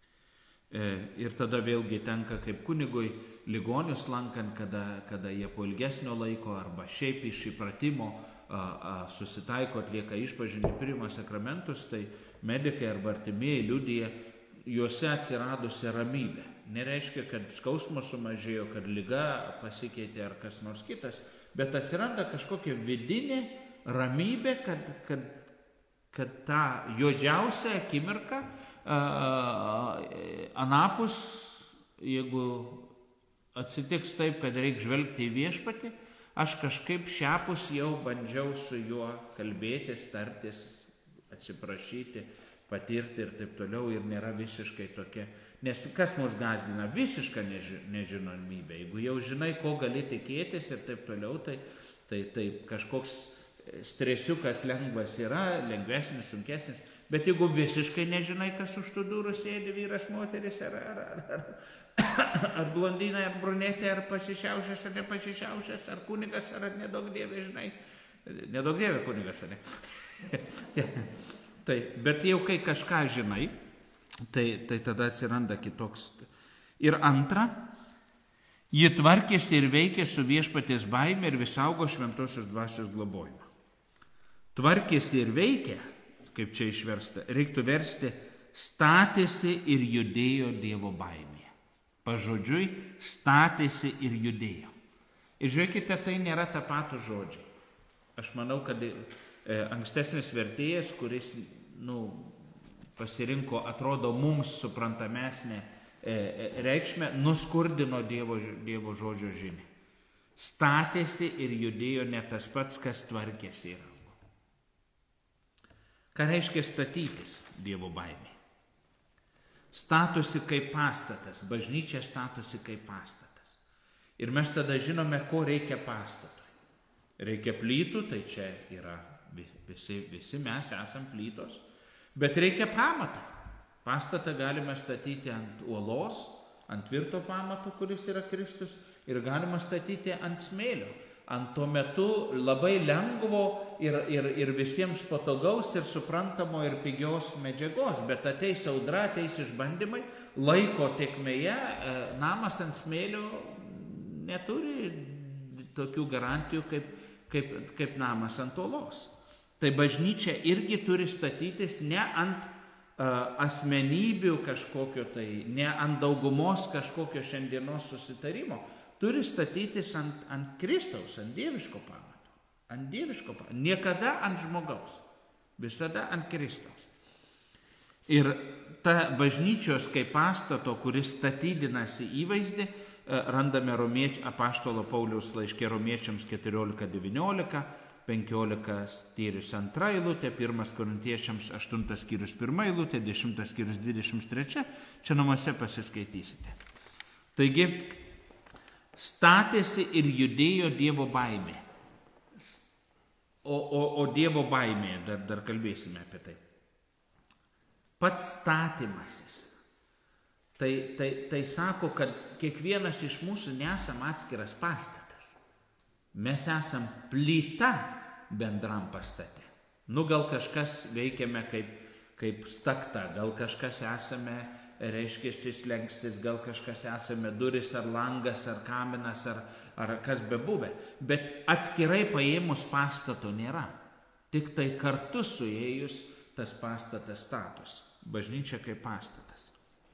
Ir tada vėlgi tenka kaip kunigui ligonius lankant, kada, kada jie po ilgesnio laiko arba šiaip iš įpratimo a, a, susitaiko, atlieka išpažintį, priima sakramentus, tai medikai arba artimieji liudija juose atsiradusią ramybę. Nereiškia, kad skausmo sumažėjo, kad liga pasikeitė ar kas nors kitas, bet atsiranda kažkokia vidinė ramybė, kad, kad, kad tą juodžiausią akimirką anapus, jeigu atsitiks taip, kad reikia žvelgti į viešpatį, aš kažkaip šiapus jau bandžiau su juo kalbėtis, tartis, atsiprašyti, patirti ir taip toliau ir nėra visiškai tokia. Nes kas mus gąsdina? Visiška neži, nežinomybė. Jeigu jau žinai, ko gali tikėtis ir taip toliau, tai, tai, tai kažkoks stresiukas lengvas yra, lengvesnis, sunkesnis. Bet jeigu visiškai nežinai, kas už tų durų sėdi, vyras, moteris, ar, ar, ar, ar, ar blondinai, ar brunetė, ar pasišiaušęs, ar nepasišiaušęs, ar kunigas, ar nedaug dievė, žinai. Nedaug dievė kunigas, ar ne? Tai, bet jau kai kažką žinai, tai, tai tada atsiranda kitoks. Ir antra, ji tvarkėsi ir veikė su viešpaties baime ir vis augo šventosios dvasios globojimą. Tvarkėsi ir veikė, kaip čia išversta, reiktų versti, statėsi ir judėjo Dievo baimėje. Pažodžiui, statėsi ir judėjo. Ir žiūrėkite, tai nėra tapatų žodžiai. Aš manau, kad e, ankstesnis vertėjas, kuris nu, pasirinko, atrodo, mums suprantamesnė e, reikšmę, nuskurdino Dievo, Dievo žodžio žinią. Statėsi ir judėjo ne tas pats, kas tvarkėsi ir augo. Ką reiškia statytis Dievo baimė? Statosi kaip pastatas, bažnyčia statosi kaip pastatas. Ir mes tada žinome, ko reikia pastatui. Reikia plytų, tai čia yra visi, visi mes esam plytos, bet reikia pamato. Pastatą galime statyti ant uolos, ant tvirto pamato, kuris yra Kristus, ir galima statyti ant smėlio, ant tuo metu labai lengvo ir, ir, ir visiems patogaus ir suprantamo ir pigios medžiagos, bet ateis audra, ateis išbandymai, laiko tėkmėje namas ant smėlio neturi tokių garantijų kaip, kaip, kaip namas ant uolos. Tai bažnyčia irgi turi statytis ne ant uh, asmenybių kažkokio, tai ne ant daugumos kažkokio šiandienos susitarimo, turi statytis ant, ant Kristaus, ant dieviško pamato. Ant dieviško pamato. Niekada ant žmogaus, visada ant Kristaus. Ir ta bažnyčios kaip pastato, kuris statydinasi įvaizdį, randame romieč, apaštalo Pauliaus laiške romiečiams keturiolika devyniolika, penkiolika skyrius antra eilutė, pirmas korintiečiams aštuntas skyrius pirma eilutė, dešimtas skyrius dvidešimt trečia, čia namuose pasiskaitysite. Taigi, statėsi ir judėjo Dievo baimė. O, o, o Dievo baimė, dar, dar kalbėsime apie tai. Pats statymasis. Tai, tai, tai sako, kad kiekvienas iš mūsų nesam atskiras pastatas. Mes esam plyta bendram pastate. Nu, gal kažkas veikiame kaip, kaip stakta, gal kažkas esame, reiškia, slengstis, gal kažkas esame duris ar langas ar kaminas ar, ar kas bebuvę. Bet atskirai paėmus pastato nėra. Tik tai kartu suėjus tas pastatas status. Bažnyčia kaip pastatas.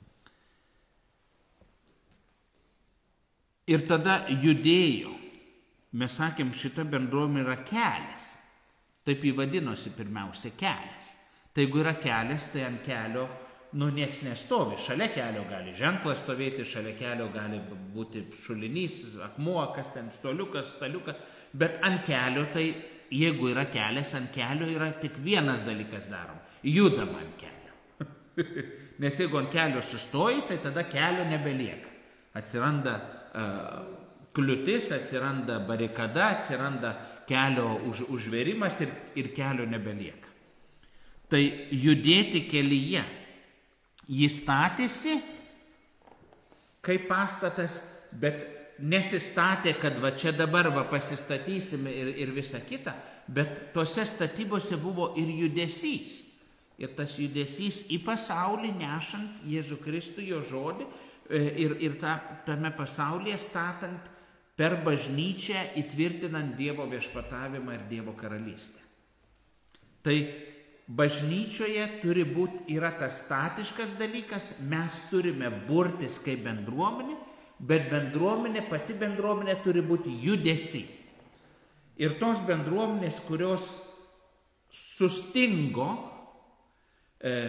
Ir tada judėjo. Mes sakėm, šita bendruomenė yra kelias. Taip įvadinosi pirmiausia kelias. Tai jeigu yra kelias, tai ant kelio nu, nieks nestovi. Šalia kelio gali ženklas stovėti, šalia kelio gali būti šulinys, akmuo, kas ten stoliukas, staliukas. Bet ant kelio, tai jeigu yra kelias, ant kelio yra tik vienas dalykas darom. Judam ant kelio. Nes jeigu ant kelio sustoji, tai tada kelio nebelieka. Atsiranda uh, kliūtis, atsiranda barikada, atsiranda kelio už, užvėrimas ir, ir kelio nebelieka. Tai judėti kelyje. Jis statėsi kaip pastatas, bet nesistatė, kad va čia dabar va pasistatysime ir, ir visa kita, bet tose statybose buvo ir judesys. Ir tas judesys į pasaulį nešant Jėzų Kristų, jo žodį, ir, ir ta, tame pasaulyje statant per bažnyčią, įtvirtinant Dievo viešpatavimą ir Dievo karalystę. Tai bažnyčioje turi būti, yra tas statiškas dalykas, mes turime burtis kaip bendruomenė, bet bendruomenė, pati bendruomenė turi būti judesi. Ir tos bendruomenės, kurios sustingo,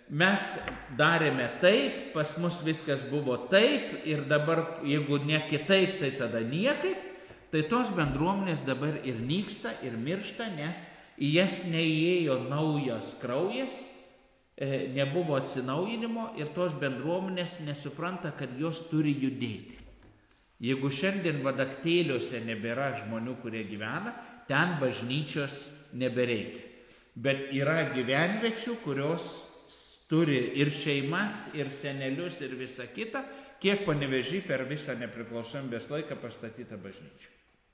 mes darėme taip, pas mus viskas buvo taip ir dabar, jeigu ne kitaip, tai tada niekaip, tai tos bendruomenės dabar ir nyksta, ir miršta, nes į jas neįėjo naujas kraujas, nebuvo atsinaujinimo ir tos bendruomenės nesupranta, kad jos turi judėti. Jeigu šiandien vadaktėliuose nebėra žmonių, kurie gyvena, ten bažnyčios nebereikia. Bet yra gyvenviečių, kurios turi ir šeimas, ir senelius, ir visą kitą, kiek Panevėžy per visą nepriklausomybės laiką pastatyta bažnyčia.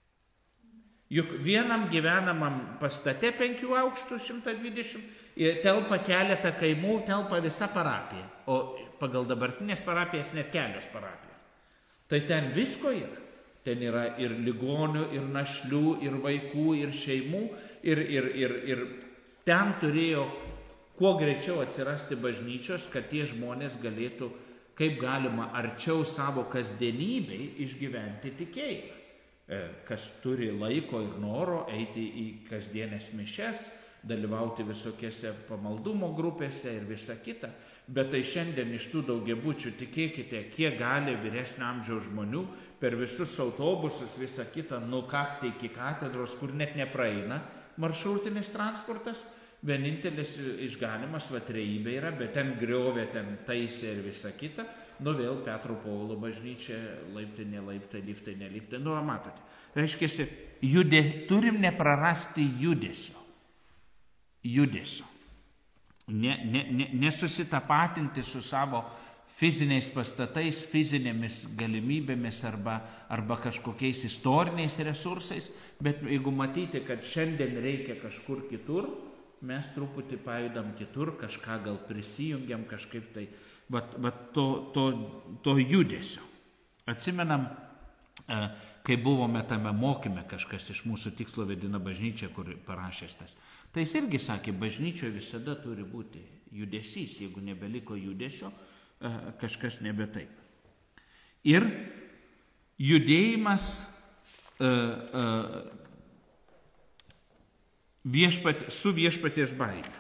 Juk vienam gyvenamam pastate penkių aukštų šimtas dvidešimt telpa keletą kaimų, telpa visa parapija, o pagal dabartinės parapijas net kelios parapijos. Tai ten visko yra. Ten yra ir ligonių, ir našlių, ir vaikų, ir šeimų, ir, ir, ir, ir ten turėjo kuo greičiau atsirasti bažnyčios, kad tie žmonės galėtų kaip galima arčiau savo kasdienybei išgyventi tikėjimą. Kas turi laiko ir noro eiti į kasdienės mišias, dalyvauti visokiose pamaldumo grupėse ir visa kita. Bet tai šiandien iš tų daugiabučių, tikėkite, kiek gali vyresnio amžiaus žmonių per visus autobusus, visą kitą, nukakti iki katedros, kur net nepraeina maršrutinis transportas. Vienintelis išganimas va trejybė yra, bet ten griovė, ten taisė ir visa kita. Nu vėl Petro Povilo bažnyčia, laiptinė, laiptai, liftai, neliftai. Nu, matote. Reiškiasi, judė, turim neprarasti judesio. Judesio. Ne, ne, ne, nesusitapatinti su savo fiziniais pastatais, fizinėmis galimybėmis arba, arba kažkokiais istoriniais resursais, bet jeigu matyti, kad šiandien reikia kažkur kitur, mes truputį pajudam kitur, kažką gal prisijungiam, kažkaip tai, vat, vat to, to, to judesio. Atsimenam, kai buvome tame mokyme, kažkas iš mūsų tikslo vedina bažnyčia, kur parašęs tas. Tai jis irgi sakė, bažnyčioje visada turi būti judesys, jeigu nebeliko judesio, kažkas nebe taip. Ir judėjimas viešpat, su viešpaties baime,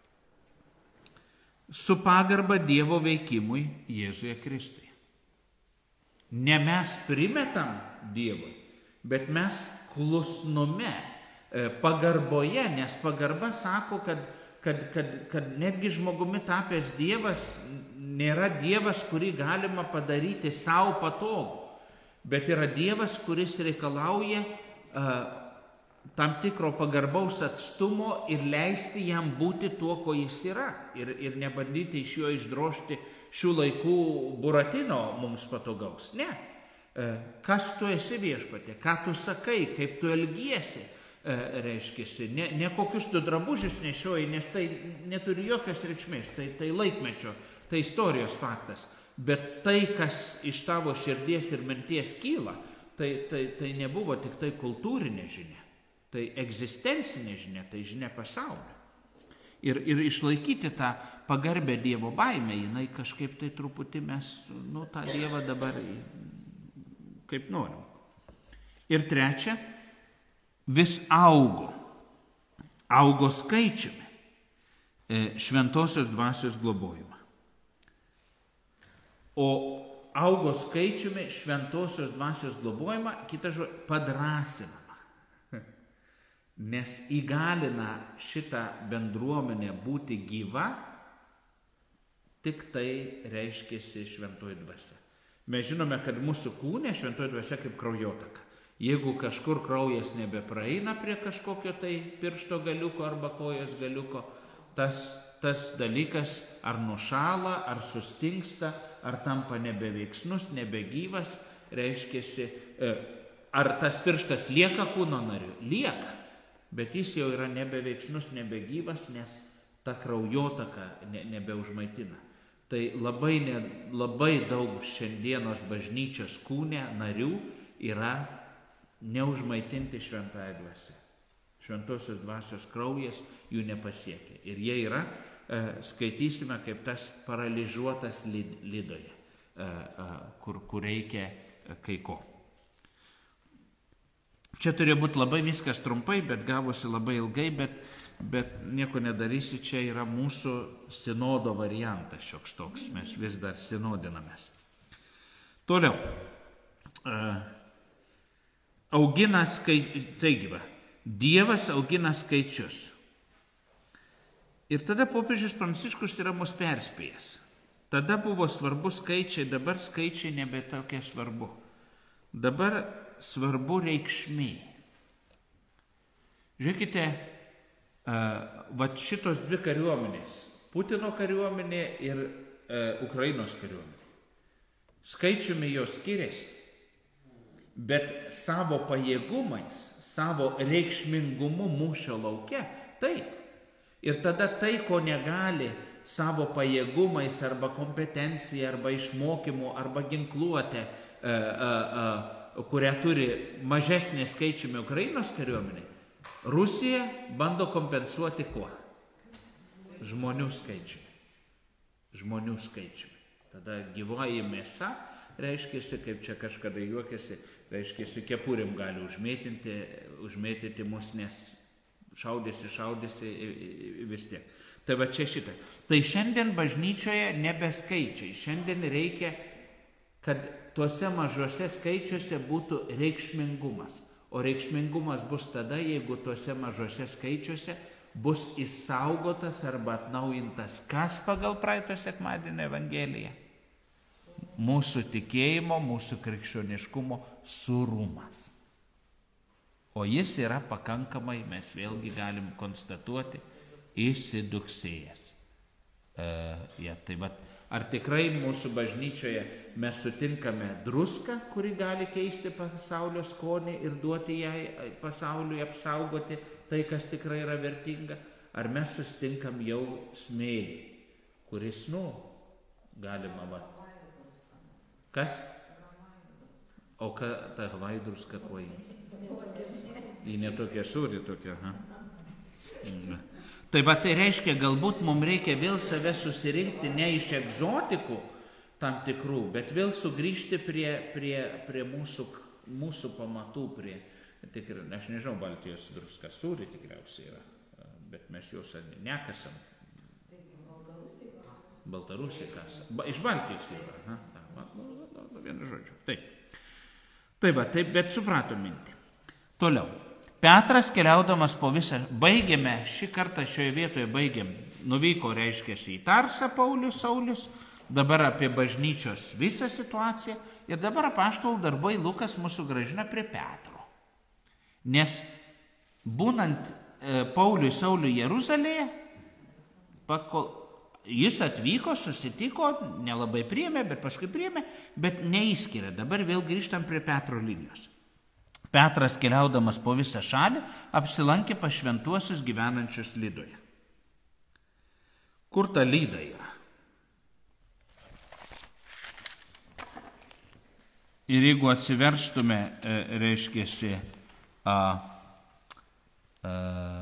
su pagarba Dievo veikimui Jėzuje Kristuje. Ne mes primetam Dievui, bet mes klusnume, pagarboje, nes pagarba sako, kad, kad, kad, kad netgi žmogumi tapęs Dievas nėra Dievas, kurį galima padaryti savo patogų, bet yra Dievas, kuris reikalauja uh, tam tikro pagarbaus atstumo ir leisti jam būti tuo, ko jis yra, ir, ir nebandyti iš jo išdrošti šių laikų buratino mums patogaus. Ne. Uh, kas tu esi viešpatie, ką tu sakai, kaip tu elgiesi, reiškiasi, ne, ne kokius tu drabužius nešioji, nes tai neturi jokios reikšmės, tai, tai laikmečio, tai istorijos faktas, bet tai, kas iš tavo širdies ir minties kyla, tai, tai, tai nebuvo tik tai kultūrinė žinia, tai egzistencinė žinia, tai žinia pasaulio. Ir, ir išlaikyti tą pagarbę Dievo baimę, jinai kažkaip tai truputį mes, nu, tą Dievą dabar kaip norim. Ir trečia, vis augo, augo skaičiumi šventosios dvasios globojimą. O augo skaičiumi šventosios dvasios globojimą, kitą žodį, padrasinama. Nes įgalina šitą bendruomenę būti gyva, tik tai reiškiasi šventoji dvasia. Mes žinome, kad mūsų kūne šventoji dvasia kaip kraujotaka. Jeigu kažkur kraujas nebepraeina prie kažkokio tai piršto galiuko arba kojos galiuko, tas, tas dalykas ar nušala, ar sustingsta, ar tampa nebeveiksnus, nebegyvas, reiškiasi, ar tas pirštas lieka kūno nariu? Lieka, bet jis jau yra nebeveiksnus, nebegyvas, nes ta kraujotaka ne, nebeužmaitina. Tai labai, ne, labai daug šiandienos bažnyčios kūne narių yra neužmaitinti šventąją dvasią. Šventosios dvasios kraujas jų nepasiekia. Ir jie yra, e, skaitysime, kaip tas paralyžiuotas Lidoje, e, e, kur, kur reikia kai ko. Čia turėjo būti labai viskas trumpai, bet gavosi labai ilgai, bet bet nieko nedarysi, čia yra mūsų sinodo variantas šioks toks, mes vis dar sinodinamės. Toliau. Augina skaičius, taigi va, Dievas augina skaičius. Ir tada popiežius Pranciškus yra mus perspėjęs. Tada buvo svarbu skaičiai, dabar skaičiai nebe tokie svarbu. Dabar svarbu reikšmė. Žiūrėkite, va šitos dvi kariuomenės, Putino kariuomenė ir Ukrainos kariuomenė. Skaičiumi jos skiriasi, bet savo pajėgumais, savo reikšmingumu mūšio lauke, taip. Ir tada tai, ko negali savo pajėgumais arba kompetencija, arba išmokymu, arba ginkluotė, e, e, e, kurią turi mažesnė skaičiumi Ukrainos kariuomenė, Rusija bando kompensuoti kuo? Žmonių skaičiumi. Žmonių skaičiumi. Tada gyvoji mėsa, reiškiasi, kaip čia kažkada juokėsi, reiškiasi, kepurėm gali užmėtinti, užmėtyti mus, nes šaudėsi, šaudėsi vis tiek. Tai va čia šitą. Tai šiandien bažnyčioje nebeskaičiai. Šiandien reikia, kad tuose mažuose skaičiuose būtų reikšmingumas. O reikšmingumas bus tada, jeigu tuose mažuose skaičiuose bus išsaugotas arba atnaujintas kas pagal praeito sekmadienio Evangeliją? Mūsų tikėjimo, mūsų krikščioniškumo sūrumas. O jis yra pakankamai, mes vėlgi galim konstatuoti, išsiduksėjęs. E, ja, tai va, ar tikrai mūsų bažnyčioje mes sutinkame druską, kuri gali keisti pasaulio skonį ir duoti jai pasauliui apsaugoti tai, kas tikrai yra vertinga, ar mes susitinkam jau smėlį, kuris, nu, galima va. Kas? O ką ta Havajų druska kuo jį? Ji netokia sūri, tokia. Ha? Tai va, tai reiškia, galbūt mums reikia vėl save susirinkti ne iš egzotikų tam tikrų, bet vėl sugrįžti prie, prie, prie mūsų, mūsų pamatų, prie, tikrai, aš nežinau, Baltijos druska sūri tikriausiai yra, bet mes jos nekasam. Baltarusija kasa. Ba, iš Baltijos yra. Ha? Ta, va, vienu žodžiu. Taip. Tai va, taip, bet supratom mintį. Toliau. Petras keliaudamas po visą, baigėme, šį kartą šioje vietoje baigėm, nuvyko, reiškiasi, į Tarsą Paulius, Saulius, dabar apie bažnyčios visą situaciją ir dabar apaštalų darbai Lukas mūsų grąžina prie Petro. Nes būnant e, Pauliui, Sauliui Jeruzalėje, pakol, jis atvyko, susitiko, nelabai priėmė, bet paskui priėmė, bet neįskiria. Dabar vėl grįžtam prie Petro linijos. Petras keliaudamas po visą šalį apsilankė pas šventuosius gyvenančius Lydoje. Kur ta Lyda yra? Ir jeigu atsiverstume, reiškėsi, a, a,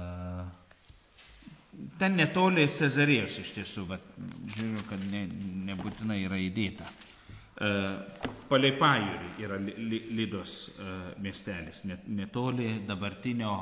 ten netoliai Cezarijos iš tiesų, va, žiūriu, kad ne, nebūtinai yra įdėta. Palei pajūrį yra Lydos miestelis, netoli dabartinio,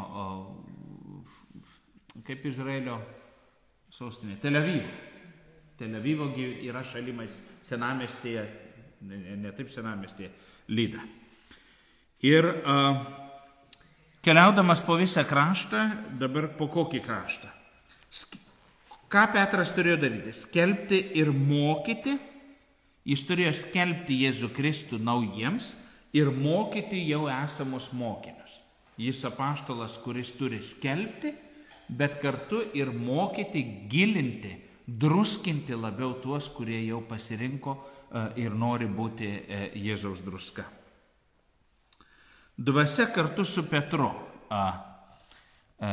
kaip Izraelio sostinė, Tel Avivo. Tel Avivo yra šalimais senamiestyje, ne, ne taip senamiestyje, Lyda. Ir a, keliaudamas po visą kraštą, dabar po kokį kraštą? Ką Petras turėjo daryti? Skelbti ir mokyti. Jis turėjo skelbti Jėzų Kristų naujiems ir mokyti jau esamus mokinius. Jis apaštalas, kuris turi skelbti, bet kartu ir mokyti, gilinti, druskinti labiau tuos, kurie jau pasirinko ir nori būti Jėzaus druska. Dvasia kartu su Petru. A, a,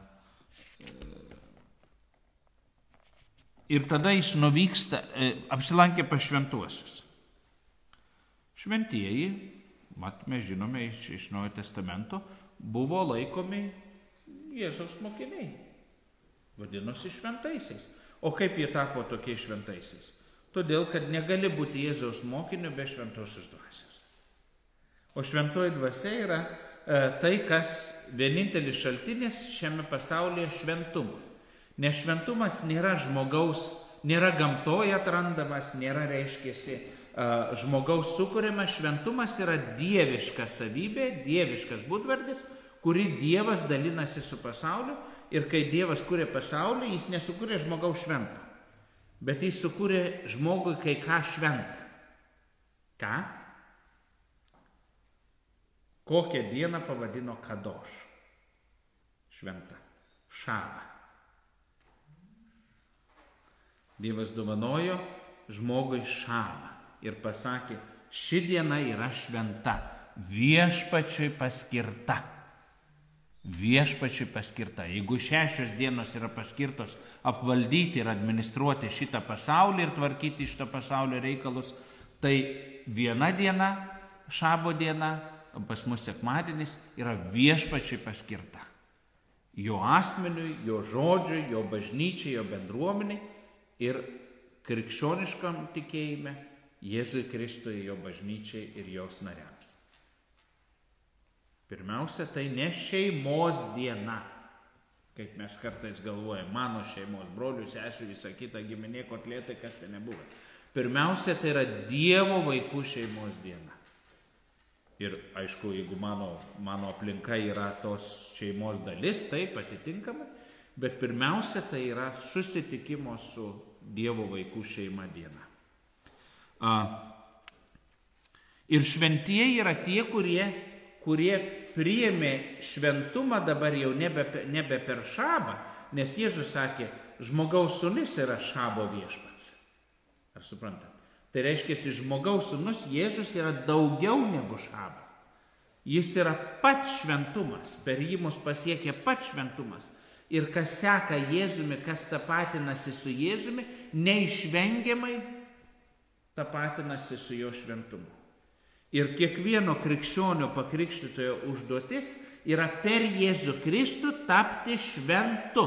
Ir tada jis nuvyksta, apsilankė pas šventuosius. Šventieji, mat, mes žinome iš, iš Naujojo Testamento, buvo laikomi Jėzaus mokiniai. Vadinosi šventaisiais. O kaip jie tapo tokiais šventaisiais? Todėl, kad negali būti Jėzaus mokiniu be šventosios dvasios. O šventoji dvasia yra tai, kas vienintelis šaltinis šiame pasaulyje šventumui. Nes šventumas nėra žmogaus, nėra gamtoje atrandamas, nėra reiškiasi žmogaus sukūrimas. Šventumas yra dieviška savybė, dieviškas būdvardis, kurį Dievas dalinasi su pasauliu. Ir kai Dievas kūrė pasaulį, jis nesukūrė žmogaus šventą, bet jis sukūrė žmogui kai ką šventą. Ką? Kokią dieną pavadino kadoš? Šventa. Šabą. Dievas dovanojo žmogui šabą ir pasakė, ši diena yra šventa, viešpačiui paskirta. Viešpačiui paskirta. Jeigu šešios dienos yra paskirtos apvaldyti ir administruoti šitą pasaulį ir tvarkyti šitą pasaulio reikalus, tai viena diena, šabo diena, pas mus sekmadienis, yra viešpačiui paskirta. Jo asmeniui, jo žodžiui, jo bažnyčiai, jo bendruomeniai ir krikščioniškam tikėjime Jėzui Kristui, jo bažnyčiai ir jos nariams. Pirmiausia, tai ne šeimos diena, kaip mes kartais galvojame, mano šeimos, brolių, sesių, visą kitą giminė, kotlėtai, kas tai nebuvo. Pirmiausia, tai yra Dievo vaikų šeimos diena. Ir aišku, jeigu mano, mano aplinka yra tos šeimos dalis, taip atitinkamai, bet pirmiausia, tai yra susitikimo su Dievo vaikų šeima diena. A, ir šventieji yra tie, kurie, kurie priėmė šventumą dabar jau nebe, nebe per šabą, nes Jėzus sakė, žmogaus sūnus yra šabo viešpats. Ar suprantat? Tai reiškia, žmogaus sūnus Jėzus yra daugiau negu šabas. Jis yra pats šventumas, per jį mus pasiekia pats šventumas. Ir kas seka Jėzumi, kas tapatinasi su Jėzumi, neišvengiamai tapatinasi su jo šventumu. Ir kiekvieno krikščionio pakrikštytojo užduotis yra per Jėzų Kristų tapti šventu.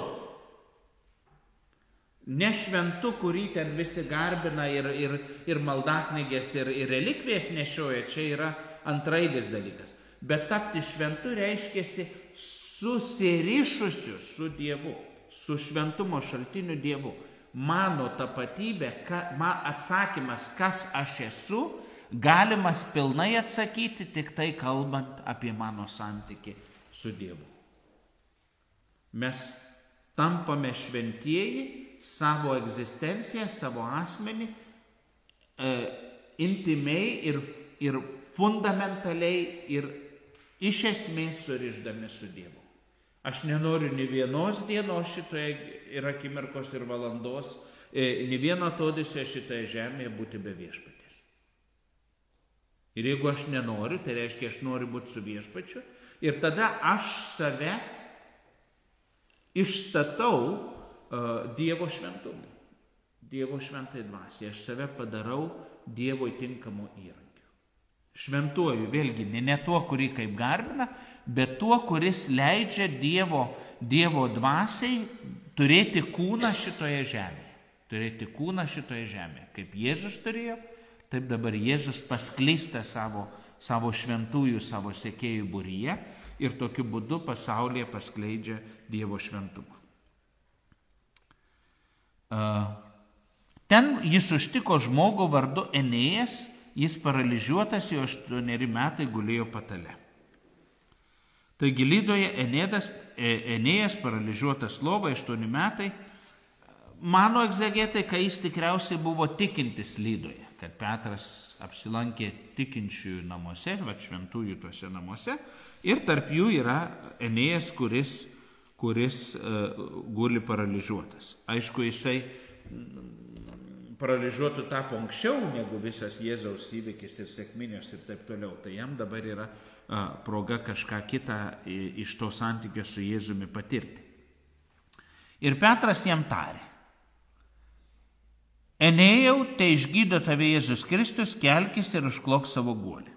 Ne šventu, kurį ten visi garbina ir, ir, ir maldaknygės ir, ir relikvijas nešioja, čia yra antrailis dalykas. Bet tapti šventu reiškiasi susirišusiu su Dievu, su šventumo šaltiniu Dievu. Mano tapatybė, ka, man atsakymas, kas aš esu, galimas pilnai atsakyti tik tai kalbant apie mano santykį su Dievu. Mes tampame šventieji savo egzistenciją, savo asmenį, e, intimiai ir, ir fundamentaliai ir iš esmės surišdami su Dievu. Aš nenoriu ni vienos dienos šitoje ir akimirkos ir valandos, e, ni vieno atodūsio šitoje žemėje būti be viešpaties. Ir jeigu aš nenoriu, tai reiškia, aš noriu būti su viešpačiu. Ir tada aš save išstatau uh, Dievo šventumu. Dievo šventai dvasiai. Aš save padarau Dievo tinkamu įrankiu. Šventuoju, vėlgi, ne, ne tuo, kurį kaip garbina, bet tuo, kuris leidžia Dievo, Dievo dvasiai turėti kūną šitoje žemėje. Turėti kūną šitoje žemėje. Kaip Jėzus turėjo, taip dabar Jėzus paskleista savo, savo šventųjų, savo sekėjų būryje ir tokiu būdu pasaulyje paskleidžia Dievo šventumą. Ten jis užtiko žmogų vardu Enėjas, jis paralyžiuotas, jo aštuoneri metai gulėjo patale. Taigi Lydoje Enėdas, Enėjas paralyžiuotas lovai, aštuoni metai. Mano egzegetai, kai jis tikriausiai buvo tikintis Lydoje, kad Petras apsilankė tikinčiųjų namuose, va šventųjų tuose namuose, ir tarp jų yra Enėjas, kuris, kuris uh, guli paralyžiuotas. Aišku, jisai paralyžiuotų tapo anksčiau negu visas Jėzaus įvykis ir sekminės ir taip toliau. Tai jam dabar yra uh, proga kažką kitą iš to santykio su Jėzumi patirti. Ir Petras jam tarė: Enėjau, tai išgydo tave Jėzus Kristus, kelkis ir užklok savo guolį.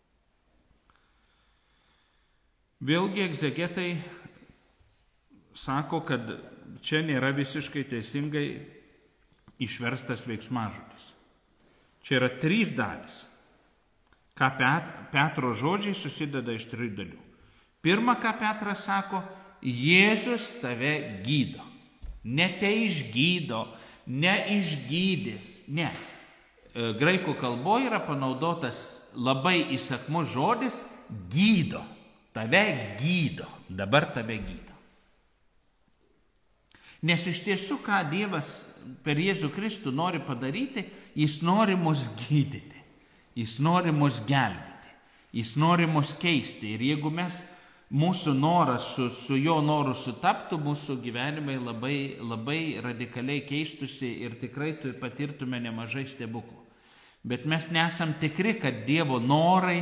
Vėlgi egzegetai sako, kad čia nėra visiškai teisingai išverstas veiksmažodis. Čia yra trys dalys. Ką Pet, Petro žodžiai susideda iš trijų dalių. Pirma, ką Petras sako, Jėzus tave gydo. Ne te išgydo, ne išgydys, ne. Graikų kalboje yra panaudotas labai įsakmus žodis gydo. Tave gydo, dabar tave gydo. Nes iš tiesų, ką Dievas per Jėzų Kristų nori padaryti, jis nori mus gydyti, jis nori mus gelbėti, jis nori mus keisti. Ir jeigu mes, mūsų noras su, su jo noru sutaptų, mūsų gyvenimai labai, labai radikaliai keistusi ir tikrai patirtume nemažai stebuklų. Bet mes nesam tikri, kad Dievo norai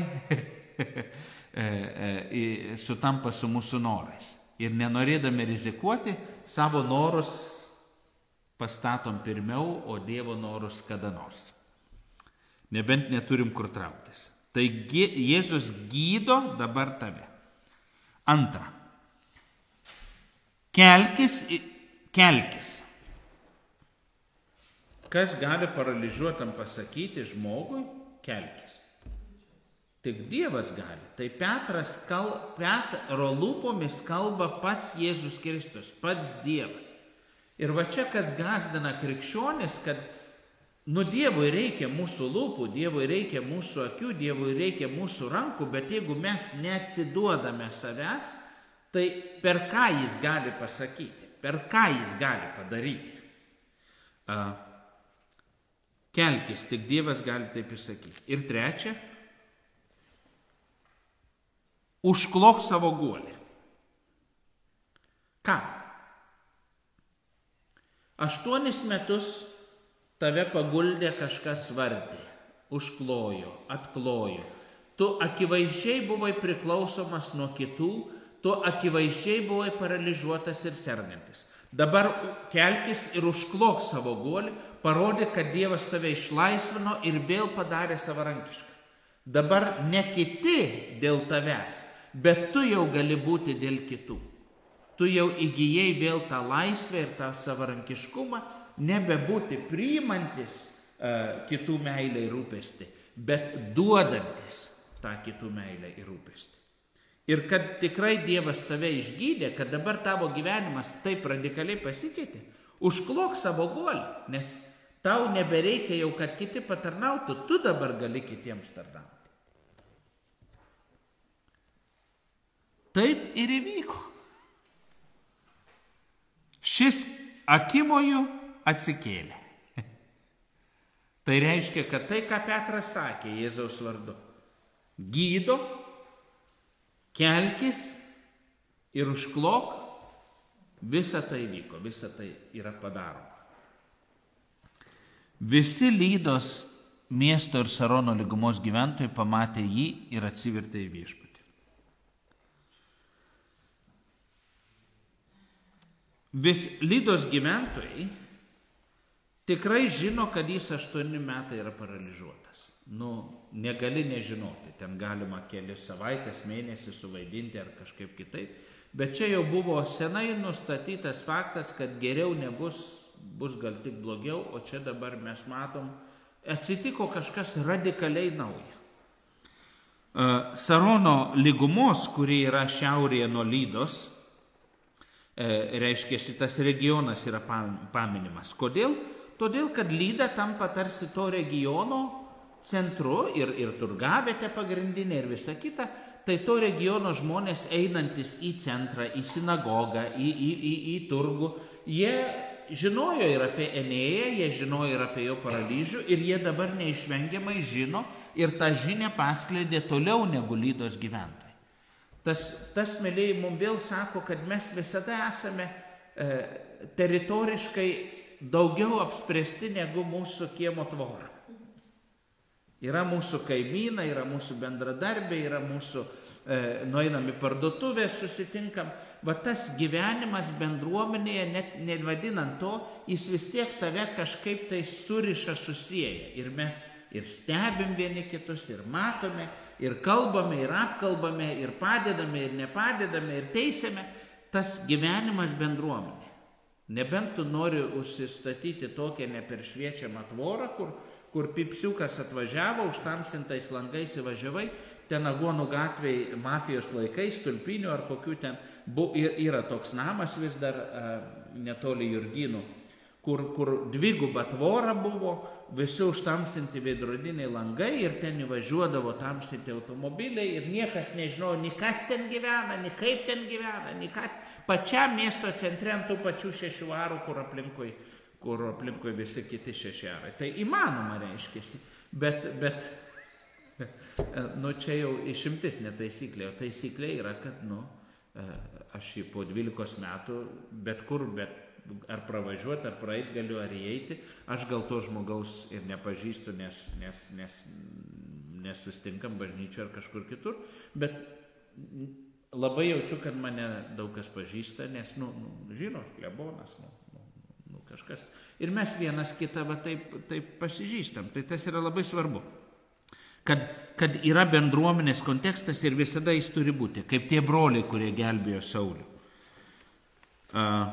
sutampa su mūsų norais. Ir nenorėdami rizikuoti, savo norus pastatom pirmiau, o Dievo norus kada nors. Nebent neturim kur trauktis. Taigi Jėzus gydo dabar tave. Antra. Kelkis, kelkis. Kas gali paralyžiuotam pasakyti žmogui, kelkis? Tik Dievas gali. Tai Petras kal, Petro lūpomis kalba pats Jėzus Kristus, pats Dievas. Ir va čia kas gąsdina krikščionis, kad nu Dievui reikia mūsų lūpų, Dievui reikia mūsų akių, Dievui reikia mūsų rankų, bet jeigu mes neatsiduodame savęs, tai per ką jis gali pasakyti, per ką jis gali padaryti. A, kelkis, tik Dievas gali taip įsakyti. Ir trečia, užklok savo guolį. Ką? Aštuonis metus tave paguldė kažkas vardė, užklojo, atklojo. Tu akivaizdžiai buvai priklausomas nuo kitų, tu akivaizdžiai buvai paralyžiuotas ir sergantis. Dabar kelkis ir užklok savo guolį, parodė, kad Dievas tave išlaisvino ir vėl padarė savarankiškai. Dabar ne kiti dėl tavęs, bet tu jau gali būti dėl kitų. Tu jau įgyjai vėl tą laisvę ir tą savarankiškumą, nebebūti priimantis uh, kitų meilę ir rūpestį, bet duodantis tą kitų meilę ir rūpestį. Ir kad tikrai Dievas tave išgydė, kad dabar tavo gyvenimas taip radikaliai pasikeitė, užklok savo guolį, nes tau nebereikia jau, kad kiti patarnautų, tu dabar gali kitiems tarnauti. Taip ir įvyko. Šis akimoju atsikėlė. Tai reiškia, kad tai, ką Petras sakė Jėzaus vardu, gydo, kelkis ir užklok, visa tai vyko, visa tai yra padaroma. Visi Lydos miesto ir Sarono lygumos gyventojai pamatė jį ir atsivertė į viešpatį. Vis Lydos gyventojai tikrai žino, kad jis aštuoni metai yra paralyžiuotas. Nu, negali nežinoti, ten galima kelias savaitės, mėnesį suvaidinti ar kažkaip kitaip, bet čia jau buvo senai nustatytas faktas, kad geriau nebus, bus gal tik blogiau, o čia dabar mes matom, atsitiko kažkas radikaliai nauja. Sarono lygumos, kuri yra šiaurėje nuo Lydos, reiškia, tas regionas yra paminimas. Kodėl? Todėl, kad Lyda tampa tarsi to regiono centru ir, ir turgavietė pagrindinė ir visa kita, tai to regiono žmonės einantis į centrą, į sinagogą, į, į, į, į turgų, jie žinojo ir apie Enėją, jie žinojo ir apie jo paralyžių ir jie dabar neišvengiamai žino ir tą žinią paskleidė toliau negu Lydos gyventojai. Tas, tas mėlyje, mums vėl sako, kad mes visada esame e, teritoriškai daugiau apspręsti negu mūsų kiemo tvora. Yra mūsų kaimynai, yra mūsų bendradarbiai, yra mūsų, e, nueinam į parduotuvę, susitinkam. Va tas gyvenimas bendruomenėje, net nevadinant to, jis vis tiek tave kažkaip tai suriša, susieja. Ir mes ir stebim vieni kitus, ir matome, ir kalbame, ir apkalbame, ir padedame, ir nepadedame, ir teisėme. Tas gyvenimas bendruomenė. Nebent tu nori užsistatyti tokią neperšviečiamą tvorą, kur, kur Pipsiukas atvažiavo, užtamsintais langais įvažiavai, ten Aguonų gatvėje mafijos laikais, Tulpinių ar kokių ten, bu, yra toks namas vis dar a, netoli Jurgynų, kur, kur dviguba tvora buvo, visi užtamsinti veidrodiniai langai ir ten įvažiuodavo tamsinti automobiliai ir niekas nežinojo, ni kas ten gyvena, ni kaip ten gyvena, ni ką. Pačiam miesto centre ant tų pačių šešių arų, kur aplinkui kur aplinkui visi kiti šešiarai. Tai įmanoma reiškiasi, bet, bet nu, čia jau išimtis, ne taisyklė, o taisyklė yra, kad nu, aš po dvylikos metų bet kur, bet ar pravažiuoti, ar praeiti galiu, ar įeiti, aš gal to žmogaus ir nepažįstu, nes, nes, nes nesustinkam bažnyčio ar kažkur kitur, bet labai jaučiu, kad mane daug kas pažįsta, nes, nu, nu žino, klebonas, nu, kažkas. Ir mes vienas kitą va, taip, taip pasižįstam. Tai tas yra labai svarbu. Kad, kad yra bendruomenės kontekstas ir visada jis turi būti. Kaip tie broliai, kurie gelbėjo Saulių. Uh,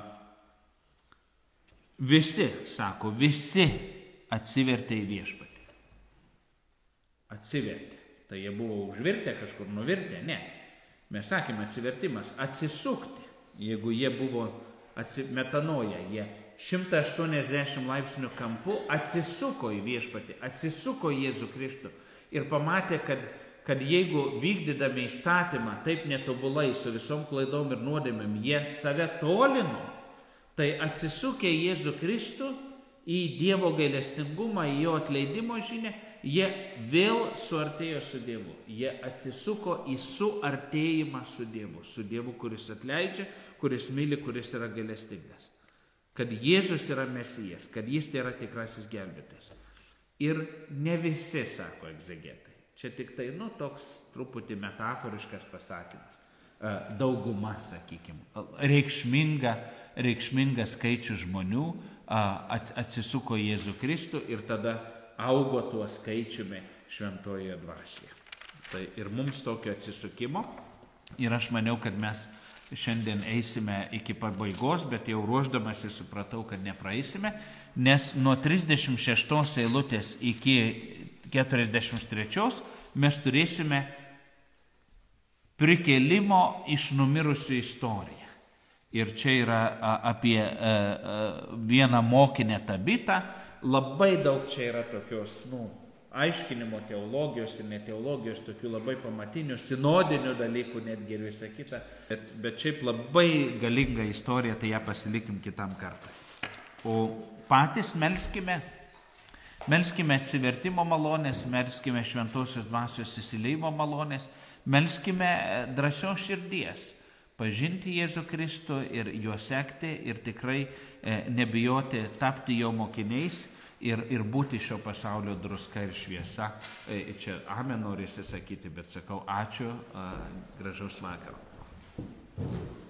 visi, sako, visi atsivertė į viešpatį. Atsivertė. Tai jie buvo užvirtę kažkur, nuvirtę? Ne. Mes sakėme atsivertimas. Atsisukti. Jeigu jie buvo atsimetanoję, jie šimtą aštuoniasdešimt laipsnių kampu atsisuko į viešpatį, atsisuko į Jėzų Kristų ir pamatė, kad, kad jeigu vykdydami įstatymą taip netobulai su visom klaidom ir nuodėmėm, jie save tolino, tai atsisukę į Jėzų Kristų, į Dievo gailestingumą, į jo atleidimo žinią, jie vėl suartėjo su Dievu. Jie atsisuko į suartėjimą su Dievu, su Dievu, kuris atleidžia, kuris myli, kuris yra gailestingas. Kad Jėzus yra Mesijas, kad jis yra tikrasis gelbėtojas. Ir ne visi, sako egzegetai. Čia tik tai, nu, toks truputį metaforiškas pasakymas. Dauguma, sakykime, reikšminga, reikšminga skaičių žmonių atsisuko Jėzų Kristų ir tada augo tuo skaičiumi šventojoje dvasioje. Tai ir mums tokio atsisukimo. Ir aš maniau, kad mes šiandien eisime iki pabaigos, bet jau ruoždamasi supratau, kad nepraeisime, nes nuo trisdešimt šeštos eilutės iki keturiasdešimt trečios mes turėsime prikėlimo iš numirusių istoriją. Ir čia yra apie vieną mokinę Tabitą, labai daug čia yra tokios, nu, aiškinimo teologijos ir neteologijos, tokių labai pamatinių, sinodinių dalykų, netgi ir visą kitą. Bet, bet šiaip labai galinga istorija, tai ją pasilikim kitam kartui. O patys melskime, melskime atsivertimo malonės, melskime šventosios dvasios įsileimo malonės, melskime drąsios širdies, pažinti Jėzų Kristų ir juo sekti ir tikrai e, nebijoti tapti jo mokiniais, Ir, ir būti šio pasaulio druska ir šviesa. Čia amen norisi sakyti, bet sakau ačiū, gražaus vakaro.